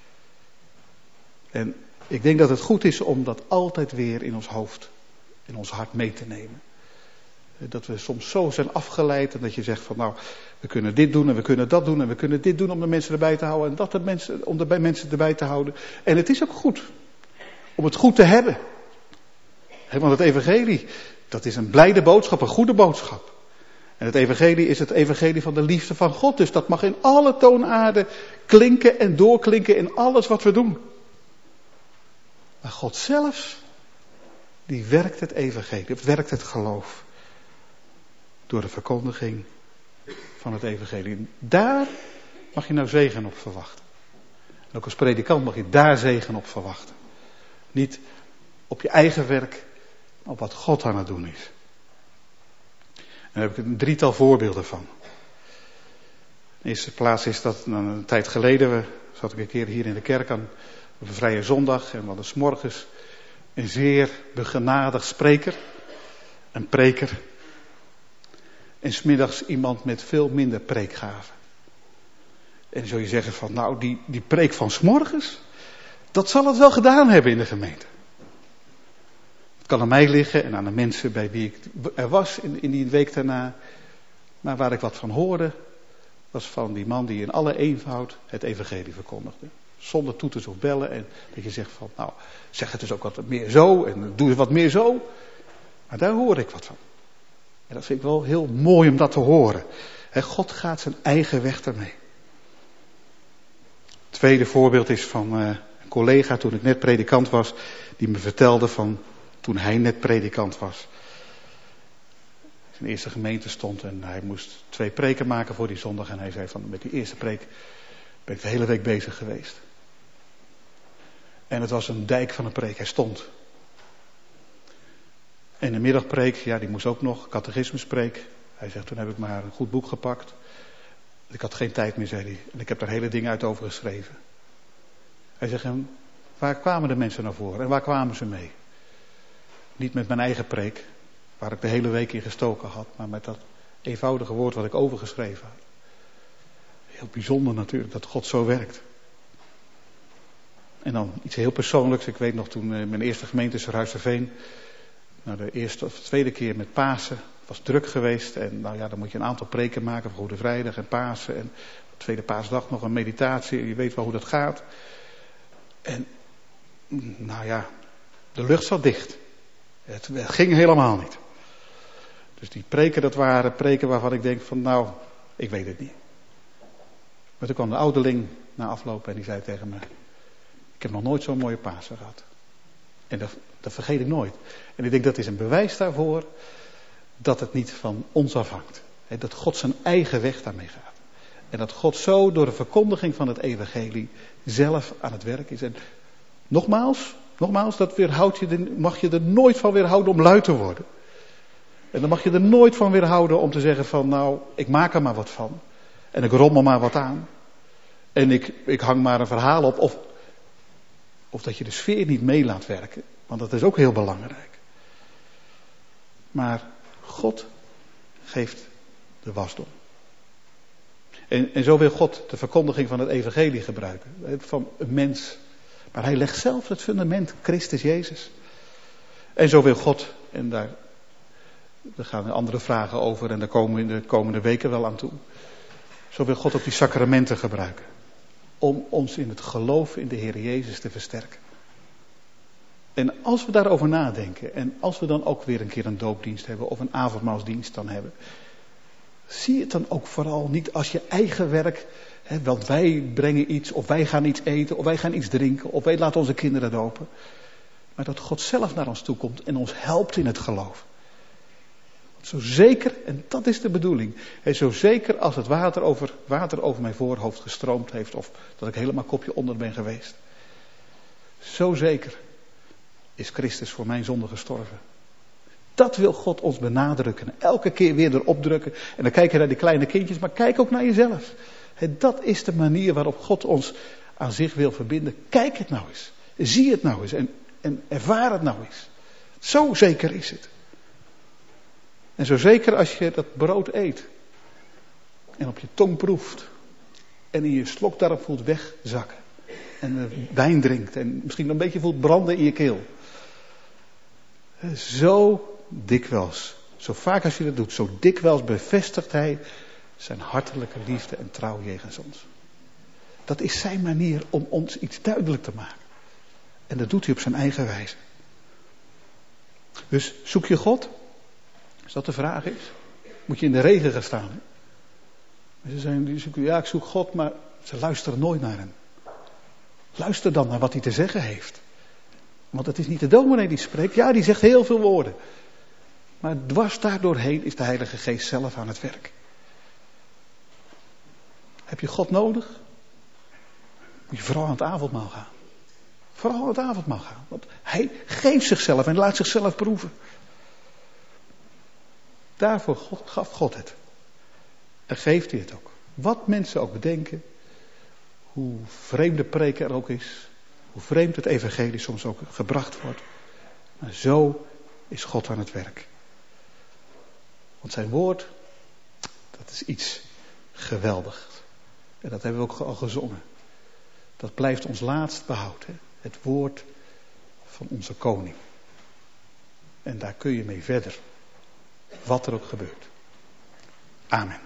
En ik denk dat het goed is om dat altijd weer in ons hoofd, in ons hart mee te nemen. Dat we soms zo zijn afgeleid en dat je zegt van nou, we kunnen dit doen en we kunnen dat doen en we kunnen dit doen om de mensen erbij te houden en dat de mensen, om de mensen erbij te houden. En het is ook goed om het goed te hebben. Want het evangelie, dat is een blijde boodschap, een goede boodschap. En het evangelie is het evangelie van de liefde van God. Dus dat mag in alle toonaarden klinken en doorklinken in alles wat we doen. Maar God zelf, die werkt het evangelie, werkt het geloof. Door de verkondiging van het evangelie. Daar mag je nou zegen op verwachten. En ook als predikant mag je daar zegen op verwachten. Niet op je eigen werk, maar op wat God aan het doen is. En daar heb ik een drietal voorbeelden van. In de eerste plaats is dat nou, een tijd geleden, zat ik een keer hier in de kerk aan op een vrije zondag en we hadden 's morgens een zeer begenadigd spreker, een preker. En 's middags iemand met veel minder preekgaven. En dan zul je zeggen van nou die, die preek van 's morgens, dat zal het wel gedaan hebben in de gemeente. Het kan aan mij liggen en aan de mensen bij wie ik er was in, in die week daarna. Maar waar ik wat van hoorde, was van die man die in alle eenvoud het evangelie verkondigde. Zonder toeters of bellen en dat je zegt van nou zeg het dus ook wat meer zo en doe het wat meer zo. Maar daar hoor ik wat van. En dat vind ik wel heel mooi om dat te horen. He, God gaat zijn eigen weg ermee. Het tweede voorbeeld is van uh, een collega toen ik net predikant was. Die me vertelde van toen hij net predikant was. Zijn eerste gemeente stond en hij moest twee preken maken voor die zondag. En hij zei van met die eerste preek ben ik de hele week bezig geweest. En het was een dijk van een preek. Hij stond. En de middagpreek, ja die moest ook nog, catechismuspreek. Hij zegt, toen heb ik maar een goed boek gepakt. Ik had geen tijd meer, zei hij. En ik heb daar hele dingen uit over geschreven. Hij zegt, en waar kwamen de mensen naar voren? En waar kwamen ze mee? Niet met mijn eigen preek, waar ik de hele week in gestoken had. Maar met dat eenvoudige woord wat ik overgeschreven had. Heel bijzonder natuurlijk, dat God zo werkt. En dan iets heel persoonlijks. Ik weet nog toen mijn eerste gemeente is Ruisterveen. Nou, de eerste of de tweede keer met Pasen. Het was druk geweest. En nou ja, dan moet je een aantal preken maken voor Goede Vrijdag en Pasen. En de tweede paasdag nog een meditatie. Je weet wel hoe dat gaat. En nou ja, de lucht zat dicht. Het ging helemaal niet. Dus die preken, dat waren preken waarvan ik denk van nou, ik weet het niet. Maar toen kwam de ouderling na afloop en die zei tegen me. Ik heb nog nooit zo'n mooie Pasen gehad. En dat, dat vergeet ik nooit. En ik denk dat is een bewijs daarvoor dat het niet van ons afhangt. He, dat God zijn eigen weg daarmee gaat. En dat God zo door de verkondiging van het evangelie zelf aan het werk is. En nogmaals, nogmaals, dat weerhoudt je er, mag je er nooit van weerhouden om lui te worden. En dan mag je er nooit van weerhouden om te zeggen van nou, ik maak er maar wat van. En ik rommel maar wat aan. En ik, ik hang maar een verhaal op. Of, of dat je de sfeer niet mee laat werken. Want dat is ook heel belangrijk. Maar God geeft de wasdom. En, en zo wil God de verkondiging van het evangelie gebruiken. Van een mens. Maar hij legt zelf het fundament, Christus Jezus. En zo wil God, en daar, daar gaan andere vragen over en daar komen we in de komende weken wel aan toe. Zo wil God ook die sacramenten gebruiken. Om ons in het geloof in de Heer Jezus te versterken. En als we daarover nadenken en als we dan ook weer een keer een doopdienst hebben of een avondmaalsdienst dan hebben. Zie het dan ook vooral niet als je eigen werk, hè, want wij brengen iets of wij gaan iets eten of wij gaan iets drinken of wij laten onze kinderen dopen. Maar dat God zelf naar ons toe komt en ons helpt in het geloof. Zo zeker, en dat is de bedoeling, hè, zo zeker als het water over, water over mijn voorhoofd gestroomd heeft of dat ik helemaal kopje onder ben geweest. Zo zeker is Christus voor mijn zonde gestorven. Dat wil God ons benadrukken. Elke keer weer erop drukken. En dan kijk je naar die kleine kindjes, maar kijk ook naar jezelf. He, dat is de manier waarop God ons aan zich wil verbinden. Kijk het nou eens. Zie het nou eens. En, en ervaar het nou eens. Zo zeker is het. En zo zeker als je dat brood eet. En op je tong proeft. En in je slokdarm voelt wegzakken. En wijn drinkt. En misschien een beetje voelt branden in je keel. Zo dikwijls, zo vaak als je dat doet, zo dikwijls bevestigt hij zijn hartelijke liefde en trouw jegens ons. Dat is zijn manier om ons iets duidelijk te maken. En dat doet hij op zijn eigen wijze. Dus zoek je God? Als dat de vraag is, moet je in de regen gaan staan. Hè? Ze zijn, die zoeken, ja, ik zoek God, maar ze luisteren nooit naar hem. Luister dan naar wat hij te zeggen heeft. Want het is niet de dominee die spreekt. Ja, die zegt heel veel woorden. Maar dwars daardoorheen is de Heilige Geest zelf aan het werk. Heb je God nodig? Moet je vooral aan het avondmaal gaan. Vooral aan het avondmaal gaan. Want hij geeft zichzelf en laat zichzelf proeven. Daarvoor God, gaf God het. En geeft hij het ook. Wat mensen ook bedenken. Hoe vreemd de preek er ook is. Hoe vreemd het evangelie soms ook gebracht wordt. Maar zo is God aan het werk. Want zijn woord, dat is iets geweldigs. En dat hebben we ook al gezongen. Dat blijft ons laatst behoud. Hè? Het woord van onze koning. En daar kun je mee verder. Wat er ook gebeurt. Amen.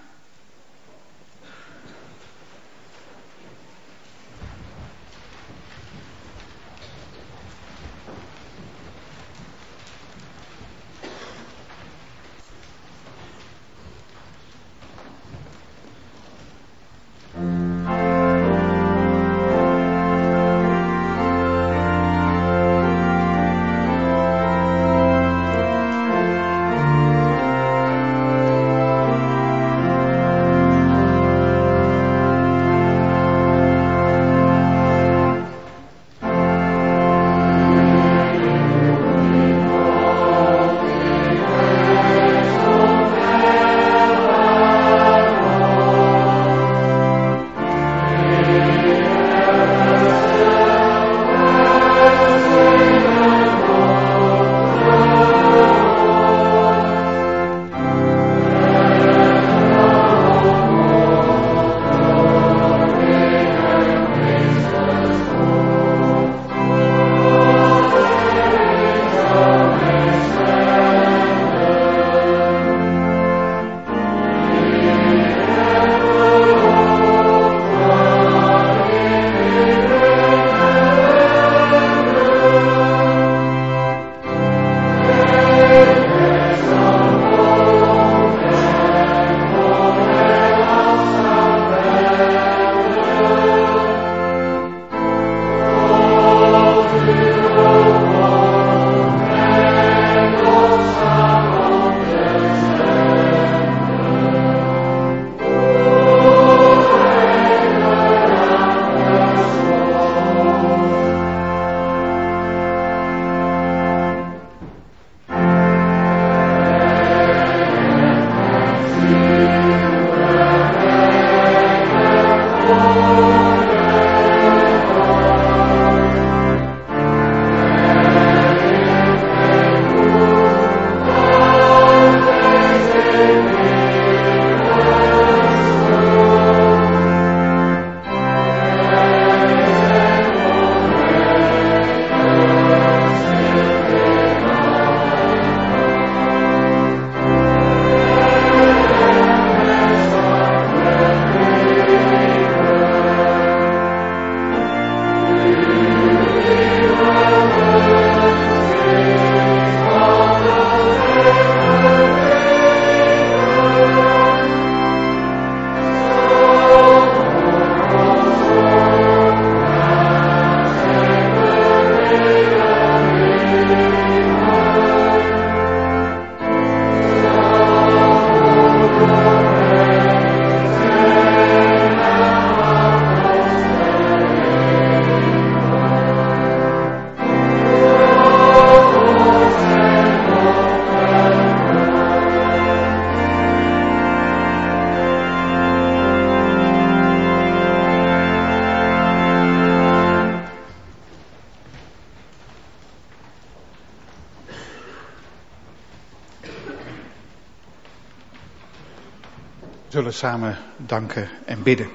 zullen samen danken en bidden.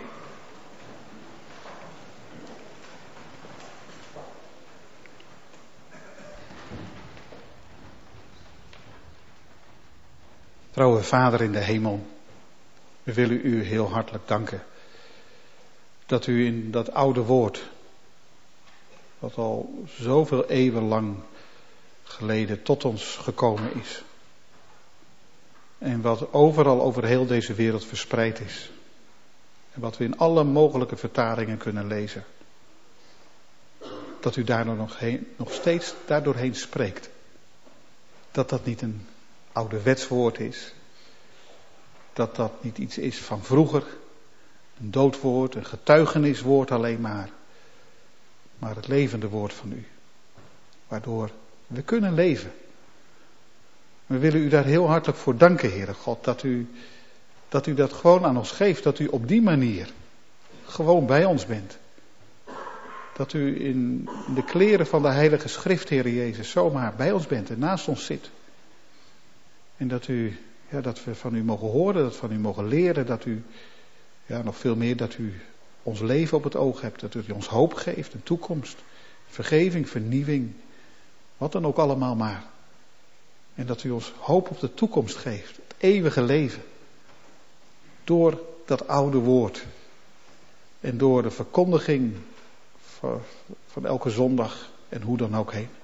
Trouwe Vader in de hemel, we willen u heel hartelijk danken dat u in dat oude woord, wat al zoveel eeuwen lang geleden tot ons gekomen is en wat overal over heel deze wereld verspreid is en wat we in alle mogelijke vertalingen kunnen lezen, dat u daardoor nog, heen, nog steeds daardoorheen spreekt. Dat dat niet een ouderwets woord is. Dat dat niet iets is van vroeger. Een doodwoord, een getuigeniswoord alleen maar. Maar het levende woord van u. Waardoor we kunnen leven. We willen u daar heel hartelijk voor danken, Heere God. Dat u, dat u dat gewoon aan ons geeft. Dat u op die manier gewoon bij ons bent. Dat u in de kleren van de Heilige Schrift, Heere Jezus, zomaar bij ons bent en naast ons zit. En dat, u, ja, dat we van u mogen horen, dat we van u mogen leren, dat u, ja, nog veel meer, dat u ons leven op het oog hebt. Dat u ons hoop geeft, een toekomst, vergeving, vernieuwing, wat dan ook allemaal maar. En dat u ons hoop op de toekomst geeft, het eeuwige leven. Door dat oude woord en door de verkondiging van, van elke zondag en hoe dan ook heen.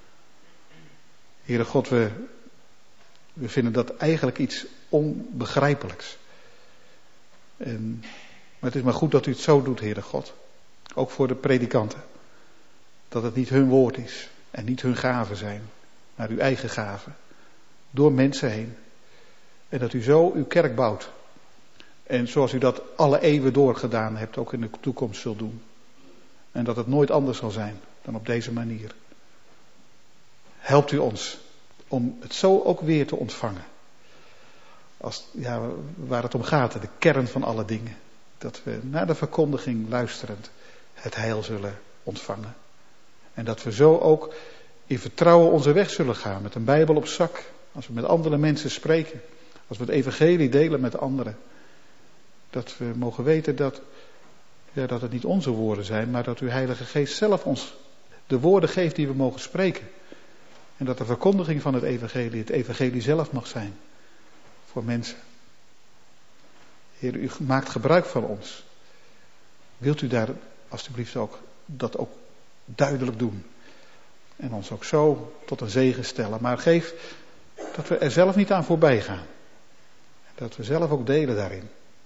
Heere God, we... We vinden dat eigenlijk iets onbegrijpelijks. En, maar het is maar goed dat u het zo doet, Heere God. Ook voor de predikanten. Dat het niet hun woord is en niet hun gaven zijn, maar uw eigen gaven. Door mensen heen. En dat u zo uw kerk bouwt. En zoals u dat alle eeuwen doorgedaan hebt, ook in de toekomst zult doen. En dat het nooit anders zal zijn dan op deze manier. Helpt u ons om het zo ook weer te ontvangen. Als, ja, waar het om gaat, de kern van alle dingen. Dat we naar de verkondiging luisterend het heil zullen ontvangen. En dat we zo ook in vertrouwen onze weg zullen gaan. Met een Bijbel op zak. Als we met andere mensen spreken. Als we het evangelie delen met anderen. Dat we mogen weten dat, ja, dat het niet onze woorden zijn. Maar dat uw Heilige Geest zelf ons de woorden geeft die we mogen spreken. En dat de verkondiging van het evangelie het evangelie zelf mag zijn. Voor mensen. Heer, u maakt gebruik van ons. Wilt u daar alstublieft ook dat ook duidelijk doen. En ons ook zo tot een zegen stellen. Maar geef dat we er zelf niet aan voorbij gaan. Dat we zelf ook delen daarin.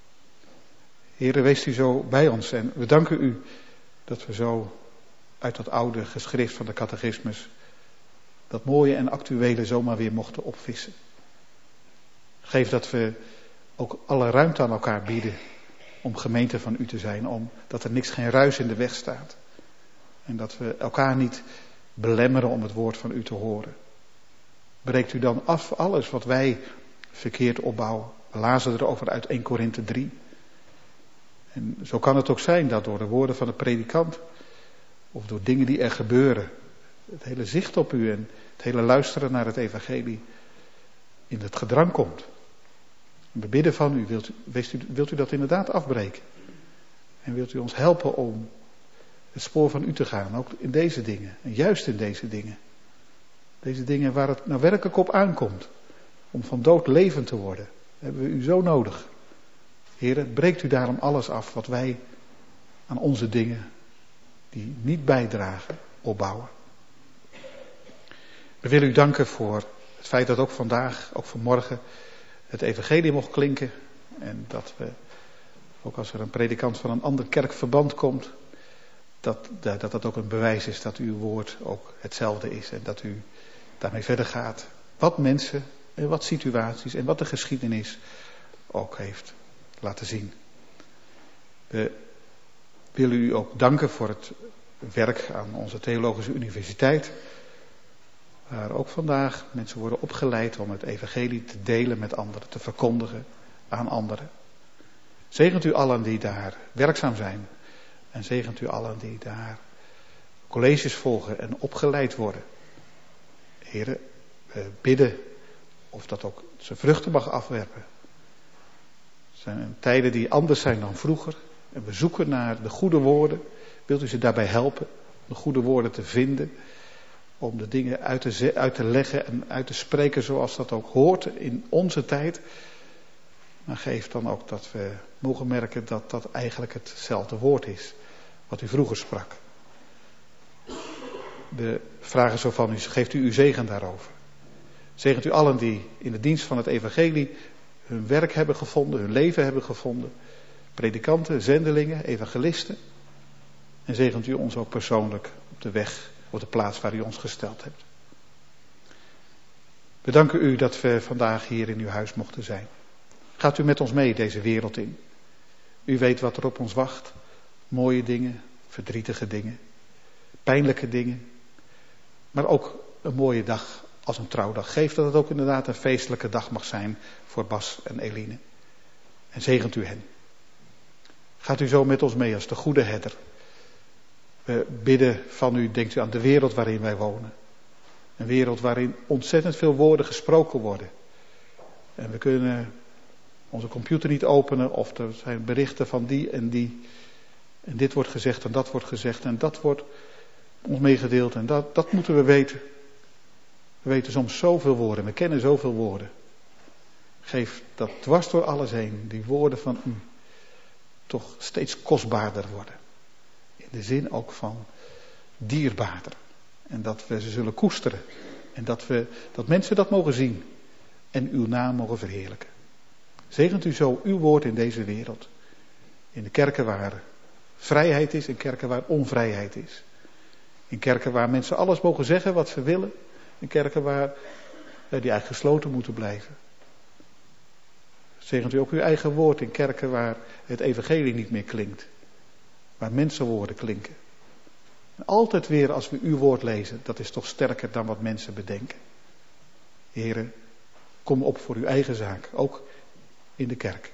Heer, wees u zo bij ons. En we danken u dat we zo uit dat oude geschrift van de catechismus dat mooie en actuele zomaar weer mochten opvissen. Geef dat we ook alle ruimte aan elkaar bieden om gemeente van u te zijn, om dat er niks, geen ruis in de weg staat. En dat we elkaar niet belemmeren om het woord van u te horen. Breekt u dan af alles wat wij verkeerd opbouwen. We lazen erover uit Eerste Korinthe drie. En zo kan het ook zijn dat door de woorden van de predikant, of door dingen die er gebeuren, het hele zicht op u en het hele luisteren naar het evangelie in het gedrang komt. En we bidden van u wilt, u, wilt u dat inderdaad afbreken? En wilt u ons helpen om het spoor van u te gaan, ook in deze dingen. En juist in deze dingen. Deze dingen waar het nou werkelijk op aankomt. Om van dood levend te worden. Hebben we u zo nodig. Heer, breekt u daarom alles af wat wij aan onze dingen die niet bijdragen, opbouwen. We willen u danken voor het feit dat ook vandaag, ook vanmorgen, het evangelie mocht klinken. En dat we, ook als er een predikant van een ander kerkverband komt, dat dat, dat ook een bewijs is dat uw woord ook hetzelfde is. En dat u daarmee verder gaat. Wat mensen, en wat situaties en wat de geschiedenis ook heeft laten zien. We willen u ook danken voor het werk aan onze Theologische Universiteit. Waar ook vandaag mensen worden opgeleid om het evangelie te delen met anderen, te verkondigen aan anderen. Zegent u allen die daar werkzaam zijn. En zegent u allen die daar colleges volgen en opgeleid worden. Heren, we bidden of dat ook zijn vruchten mag afwerpen. zijn tijden die anders zijn dan vroeger. En we zoeken naar de goede woorden. Wilt u ze daarbij helpen om de goede woorden te vinden? Om de dingen uit te, uit te leggen en uit te spreken zoals dat ook hoort in onze tijd. Maar geef dan ook dat we mogen merken dat dat eigenlijk hetzelfde woord is. Wat u vroeger sprak. We vragen zo van u, geeft u uw zegen daarover. Zegent u allen die in de dienst van het evangelie hun werk hebben gevonden, hun leven hebben gevonden. Predikanten, zendelingen, evangelisten. En zegent u ons ook persoonlijk op de weg, op de plaats waar u ons gesteld hebt. We danken u dat we vandaag hier in uw huis mochten zijn. Gaat u met ons mee deze wereld in. U weet wat er op ons wacht. Mooie dingen, verdrietige dingen, pijnlijke dingen. Maar ook een mooie dag als een trouwdag. Geef dat het ook inderdaad een feestelijke dag mag zijn voor Bas en Eline. En zegent u hen. Gaat u zo met ons mee als de goede herder. We bidden van u, denkt u aan de wereld waarin wij wonen. Een wereld waarin ontzettend veel woorden gesproken worden. En we kunnen onze computer niet openen of er zijn berichten van die en die. En dit wordt gezegd en dat wordt gezegd en dat wordt ons meegedeeld en dat, dat moeten we weten. We weten soms zoveel woorden, we kennen zoveel woorden. Geef dat dwars door alles heen, die woorden van u, toch steeds kostbaarder worden. In de zin ook van dierbaarder. En dat we ze zullen koesteren. En dat, we, dat mensen dat mogen zien. En uw naam mogen verheerlijken. Zegent u zo uw woord in deze wereld. In de kerken waar vrijheid is, in kerken waar onvrijheid is. In kerken waar mensen alles mogen zeggen wat ze willen. In kerken waar die eigenlijk gesloten moeten blijven. Zegent u ook uw eigen woord in kerken waar het evangelie niet meer klinkt. Waar mensenwoorden klinken. En altijd weer als we uw woord lezen, dat is toch sterker dan wat mensen bedenken. Heren, kom op voor uw eigen zaak, ook in de kerk.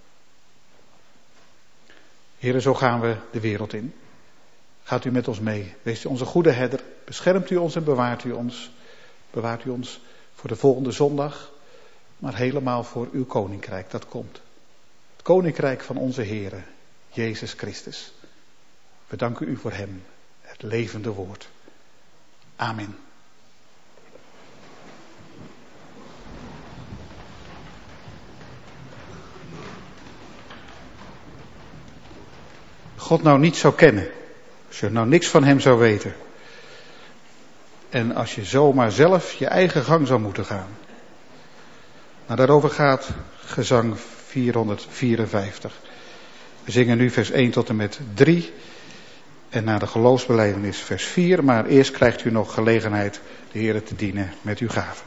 Heren, zo gaan we de wereld in. Gaat u met ons mee. Wees u onze goede herder. Beschermt u ons en bewaart u ons. Bewaart u ons voor de volgende zondag. Maar helemaal voor uw koninkrijk. Dat komt. Het koninkrijk van onze Heere, Jezus Christus. We danken u voor hem. Het levende woord. Amen. God nou niet zou kennen. Als je nou niks van hem zou weten. En als je zomaar zelf je eigen gang zou moeten gaan. Nou, daarover gaat gezang vierhonderdvierenvijftig. We zingen nu vers één tot en met drie. En na de geloofsbelijdenis vers vier. Maar eerst krijgt u nog gelegenheid de Heere te dienen met uw gaven.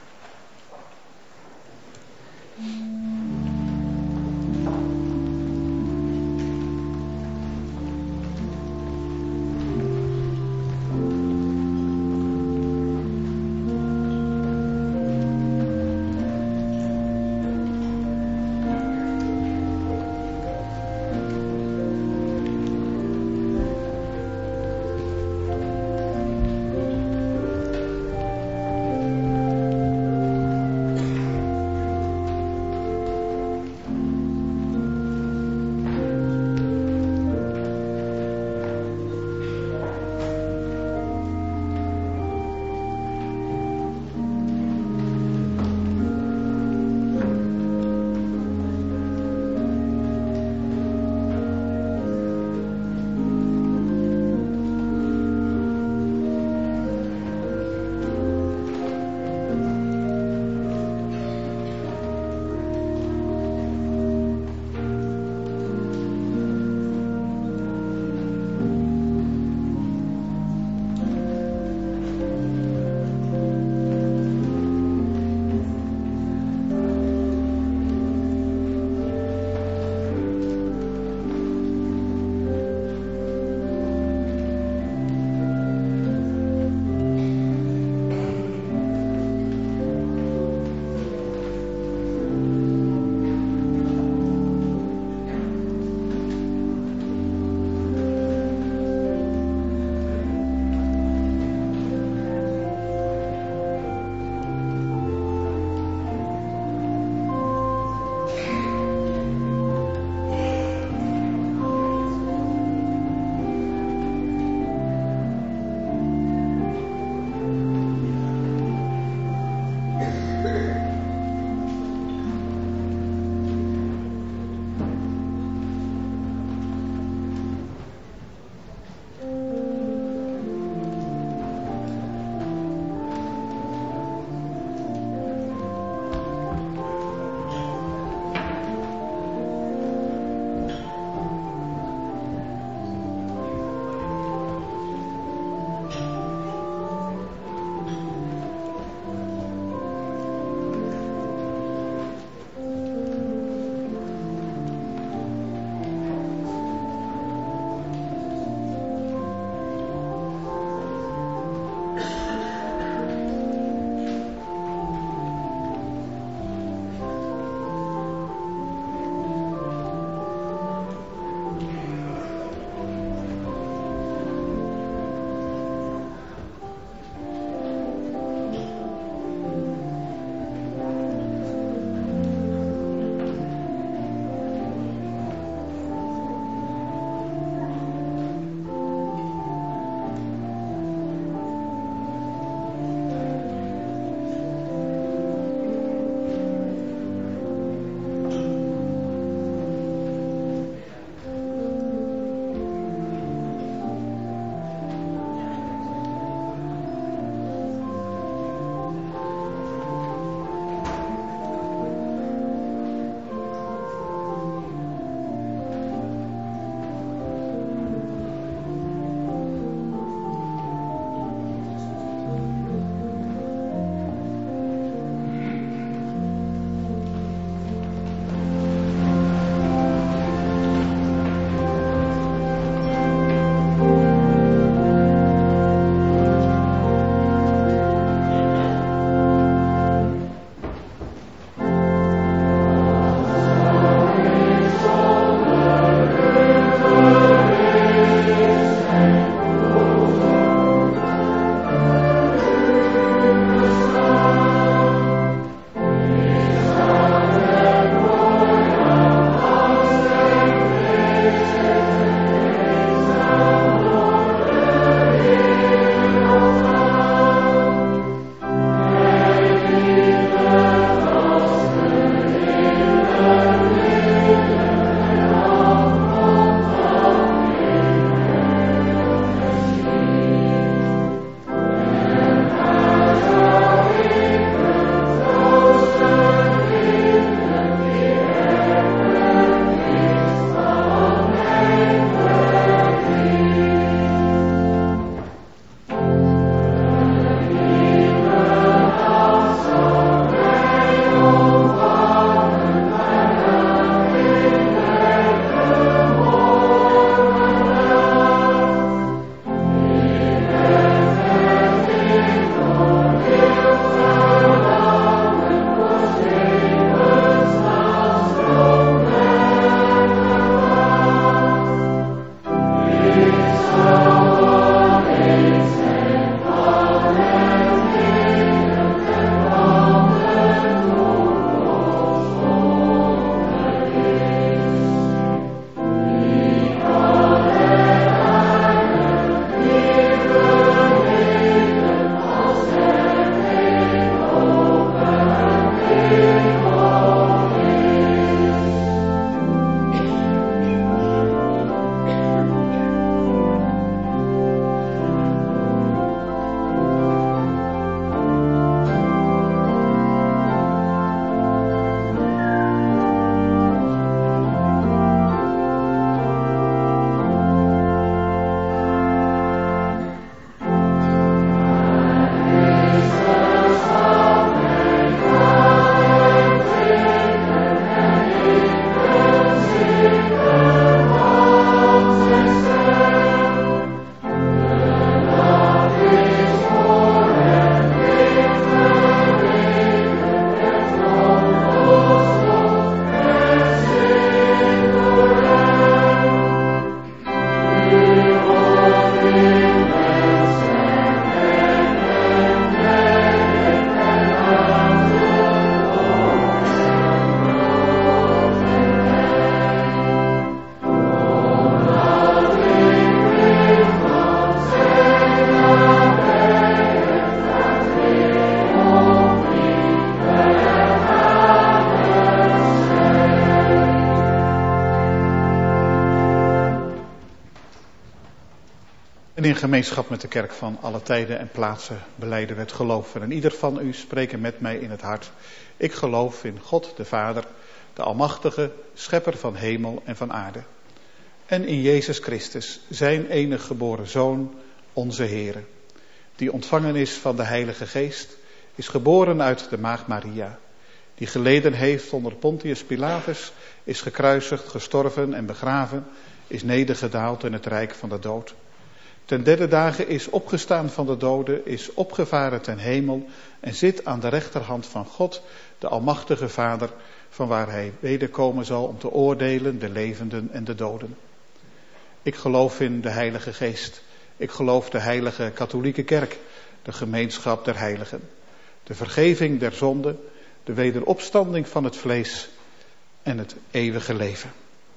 En in gemeenschap met de kerk van alle tijden en plaatsen belijden we het geloof. En ieder van u spreken met mij in het hart. Ik geloof in God de Vader, de Almachtige, Schepper van hemel en van aarde. En in Jezus Christus, zijn enig geboren Zoon, onze Heere. Die ontvangen is van de Heilige Geest, is geboren uit de Maagd Maria. Die geleden heeft onder Pontius Pilatus, is gekruisigd, gestorven en begraven, is nedergedaald in het rijk van de dood. Ten derde dagen is opgestaan van de doden, is opgevaren ten hemel en zit aan de rechterhand van God, de Almachtige Vader, van waar hij wederkomen zal om te oordelen de levenden en de doden. Ik geloof in de Heilige Geest. Ik geloof de Heilige Katholieke Kerk, de gemeenschap der heiligen, de vergeving der zonden, de wederopstanding van het vlees en het eeuwige leven.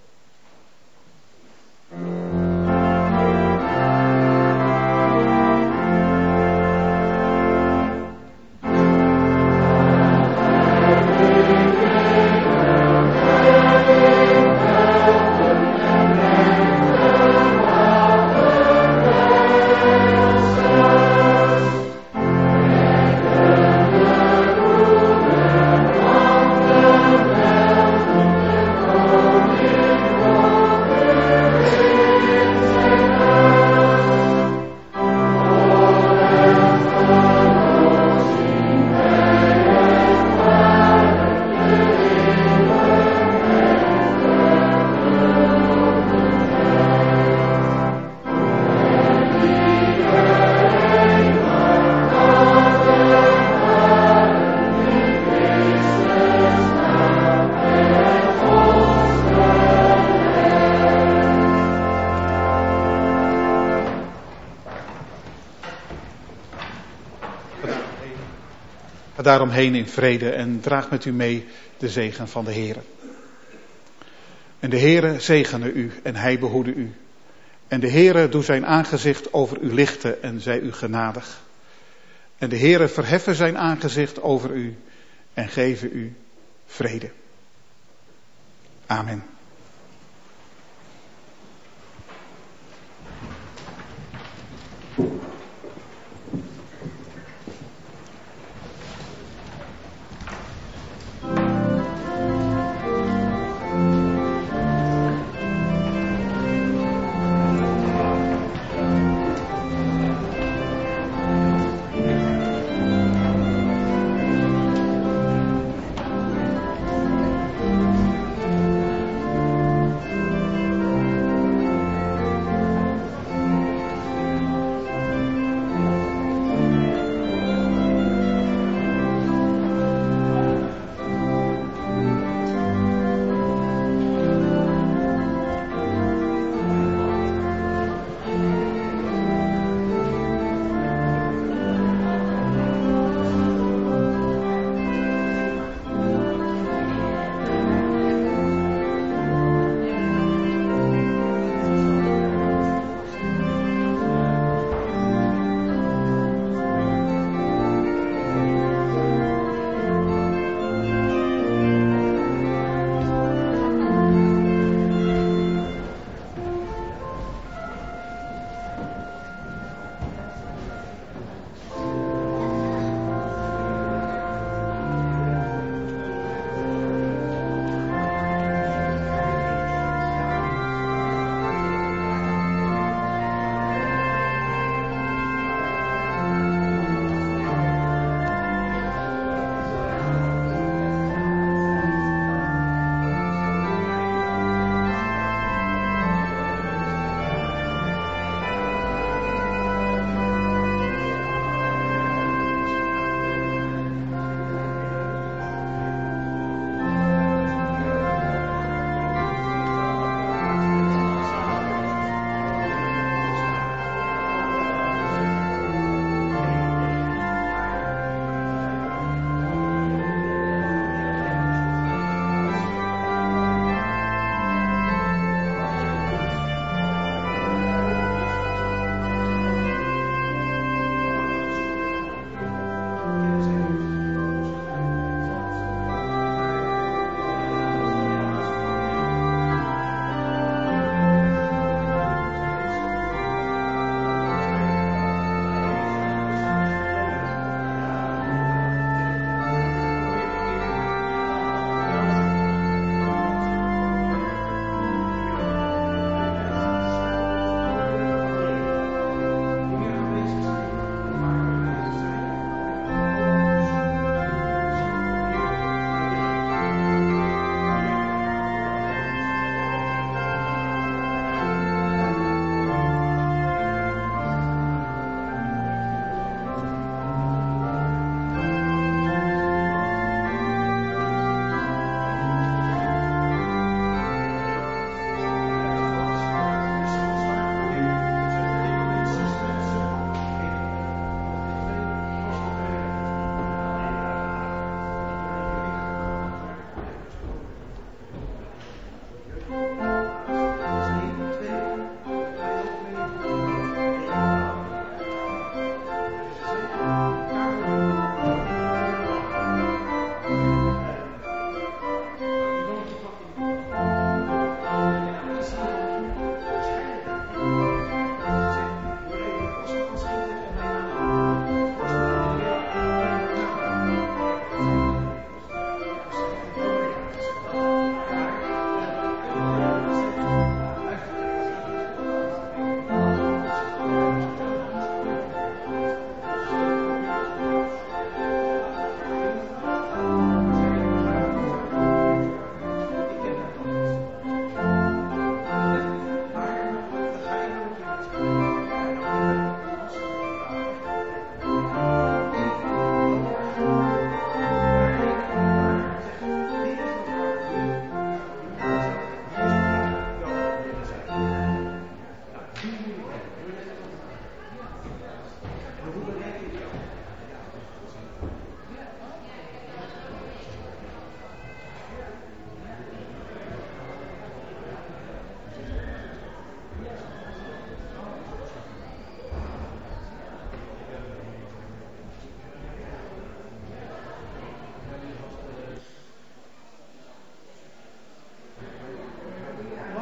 Daaromheen in vrede en draag met u mee de zegen van de Heere. En de Heere zegene u en hij behoede u. En de Heere doe zijn aangezicht over u lichten en zij u genadig. En de Heere verheffen zijn aangezicht over u en geven u vrede. Amen.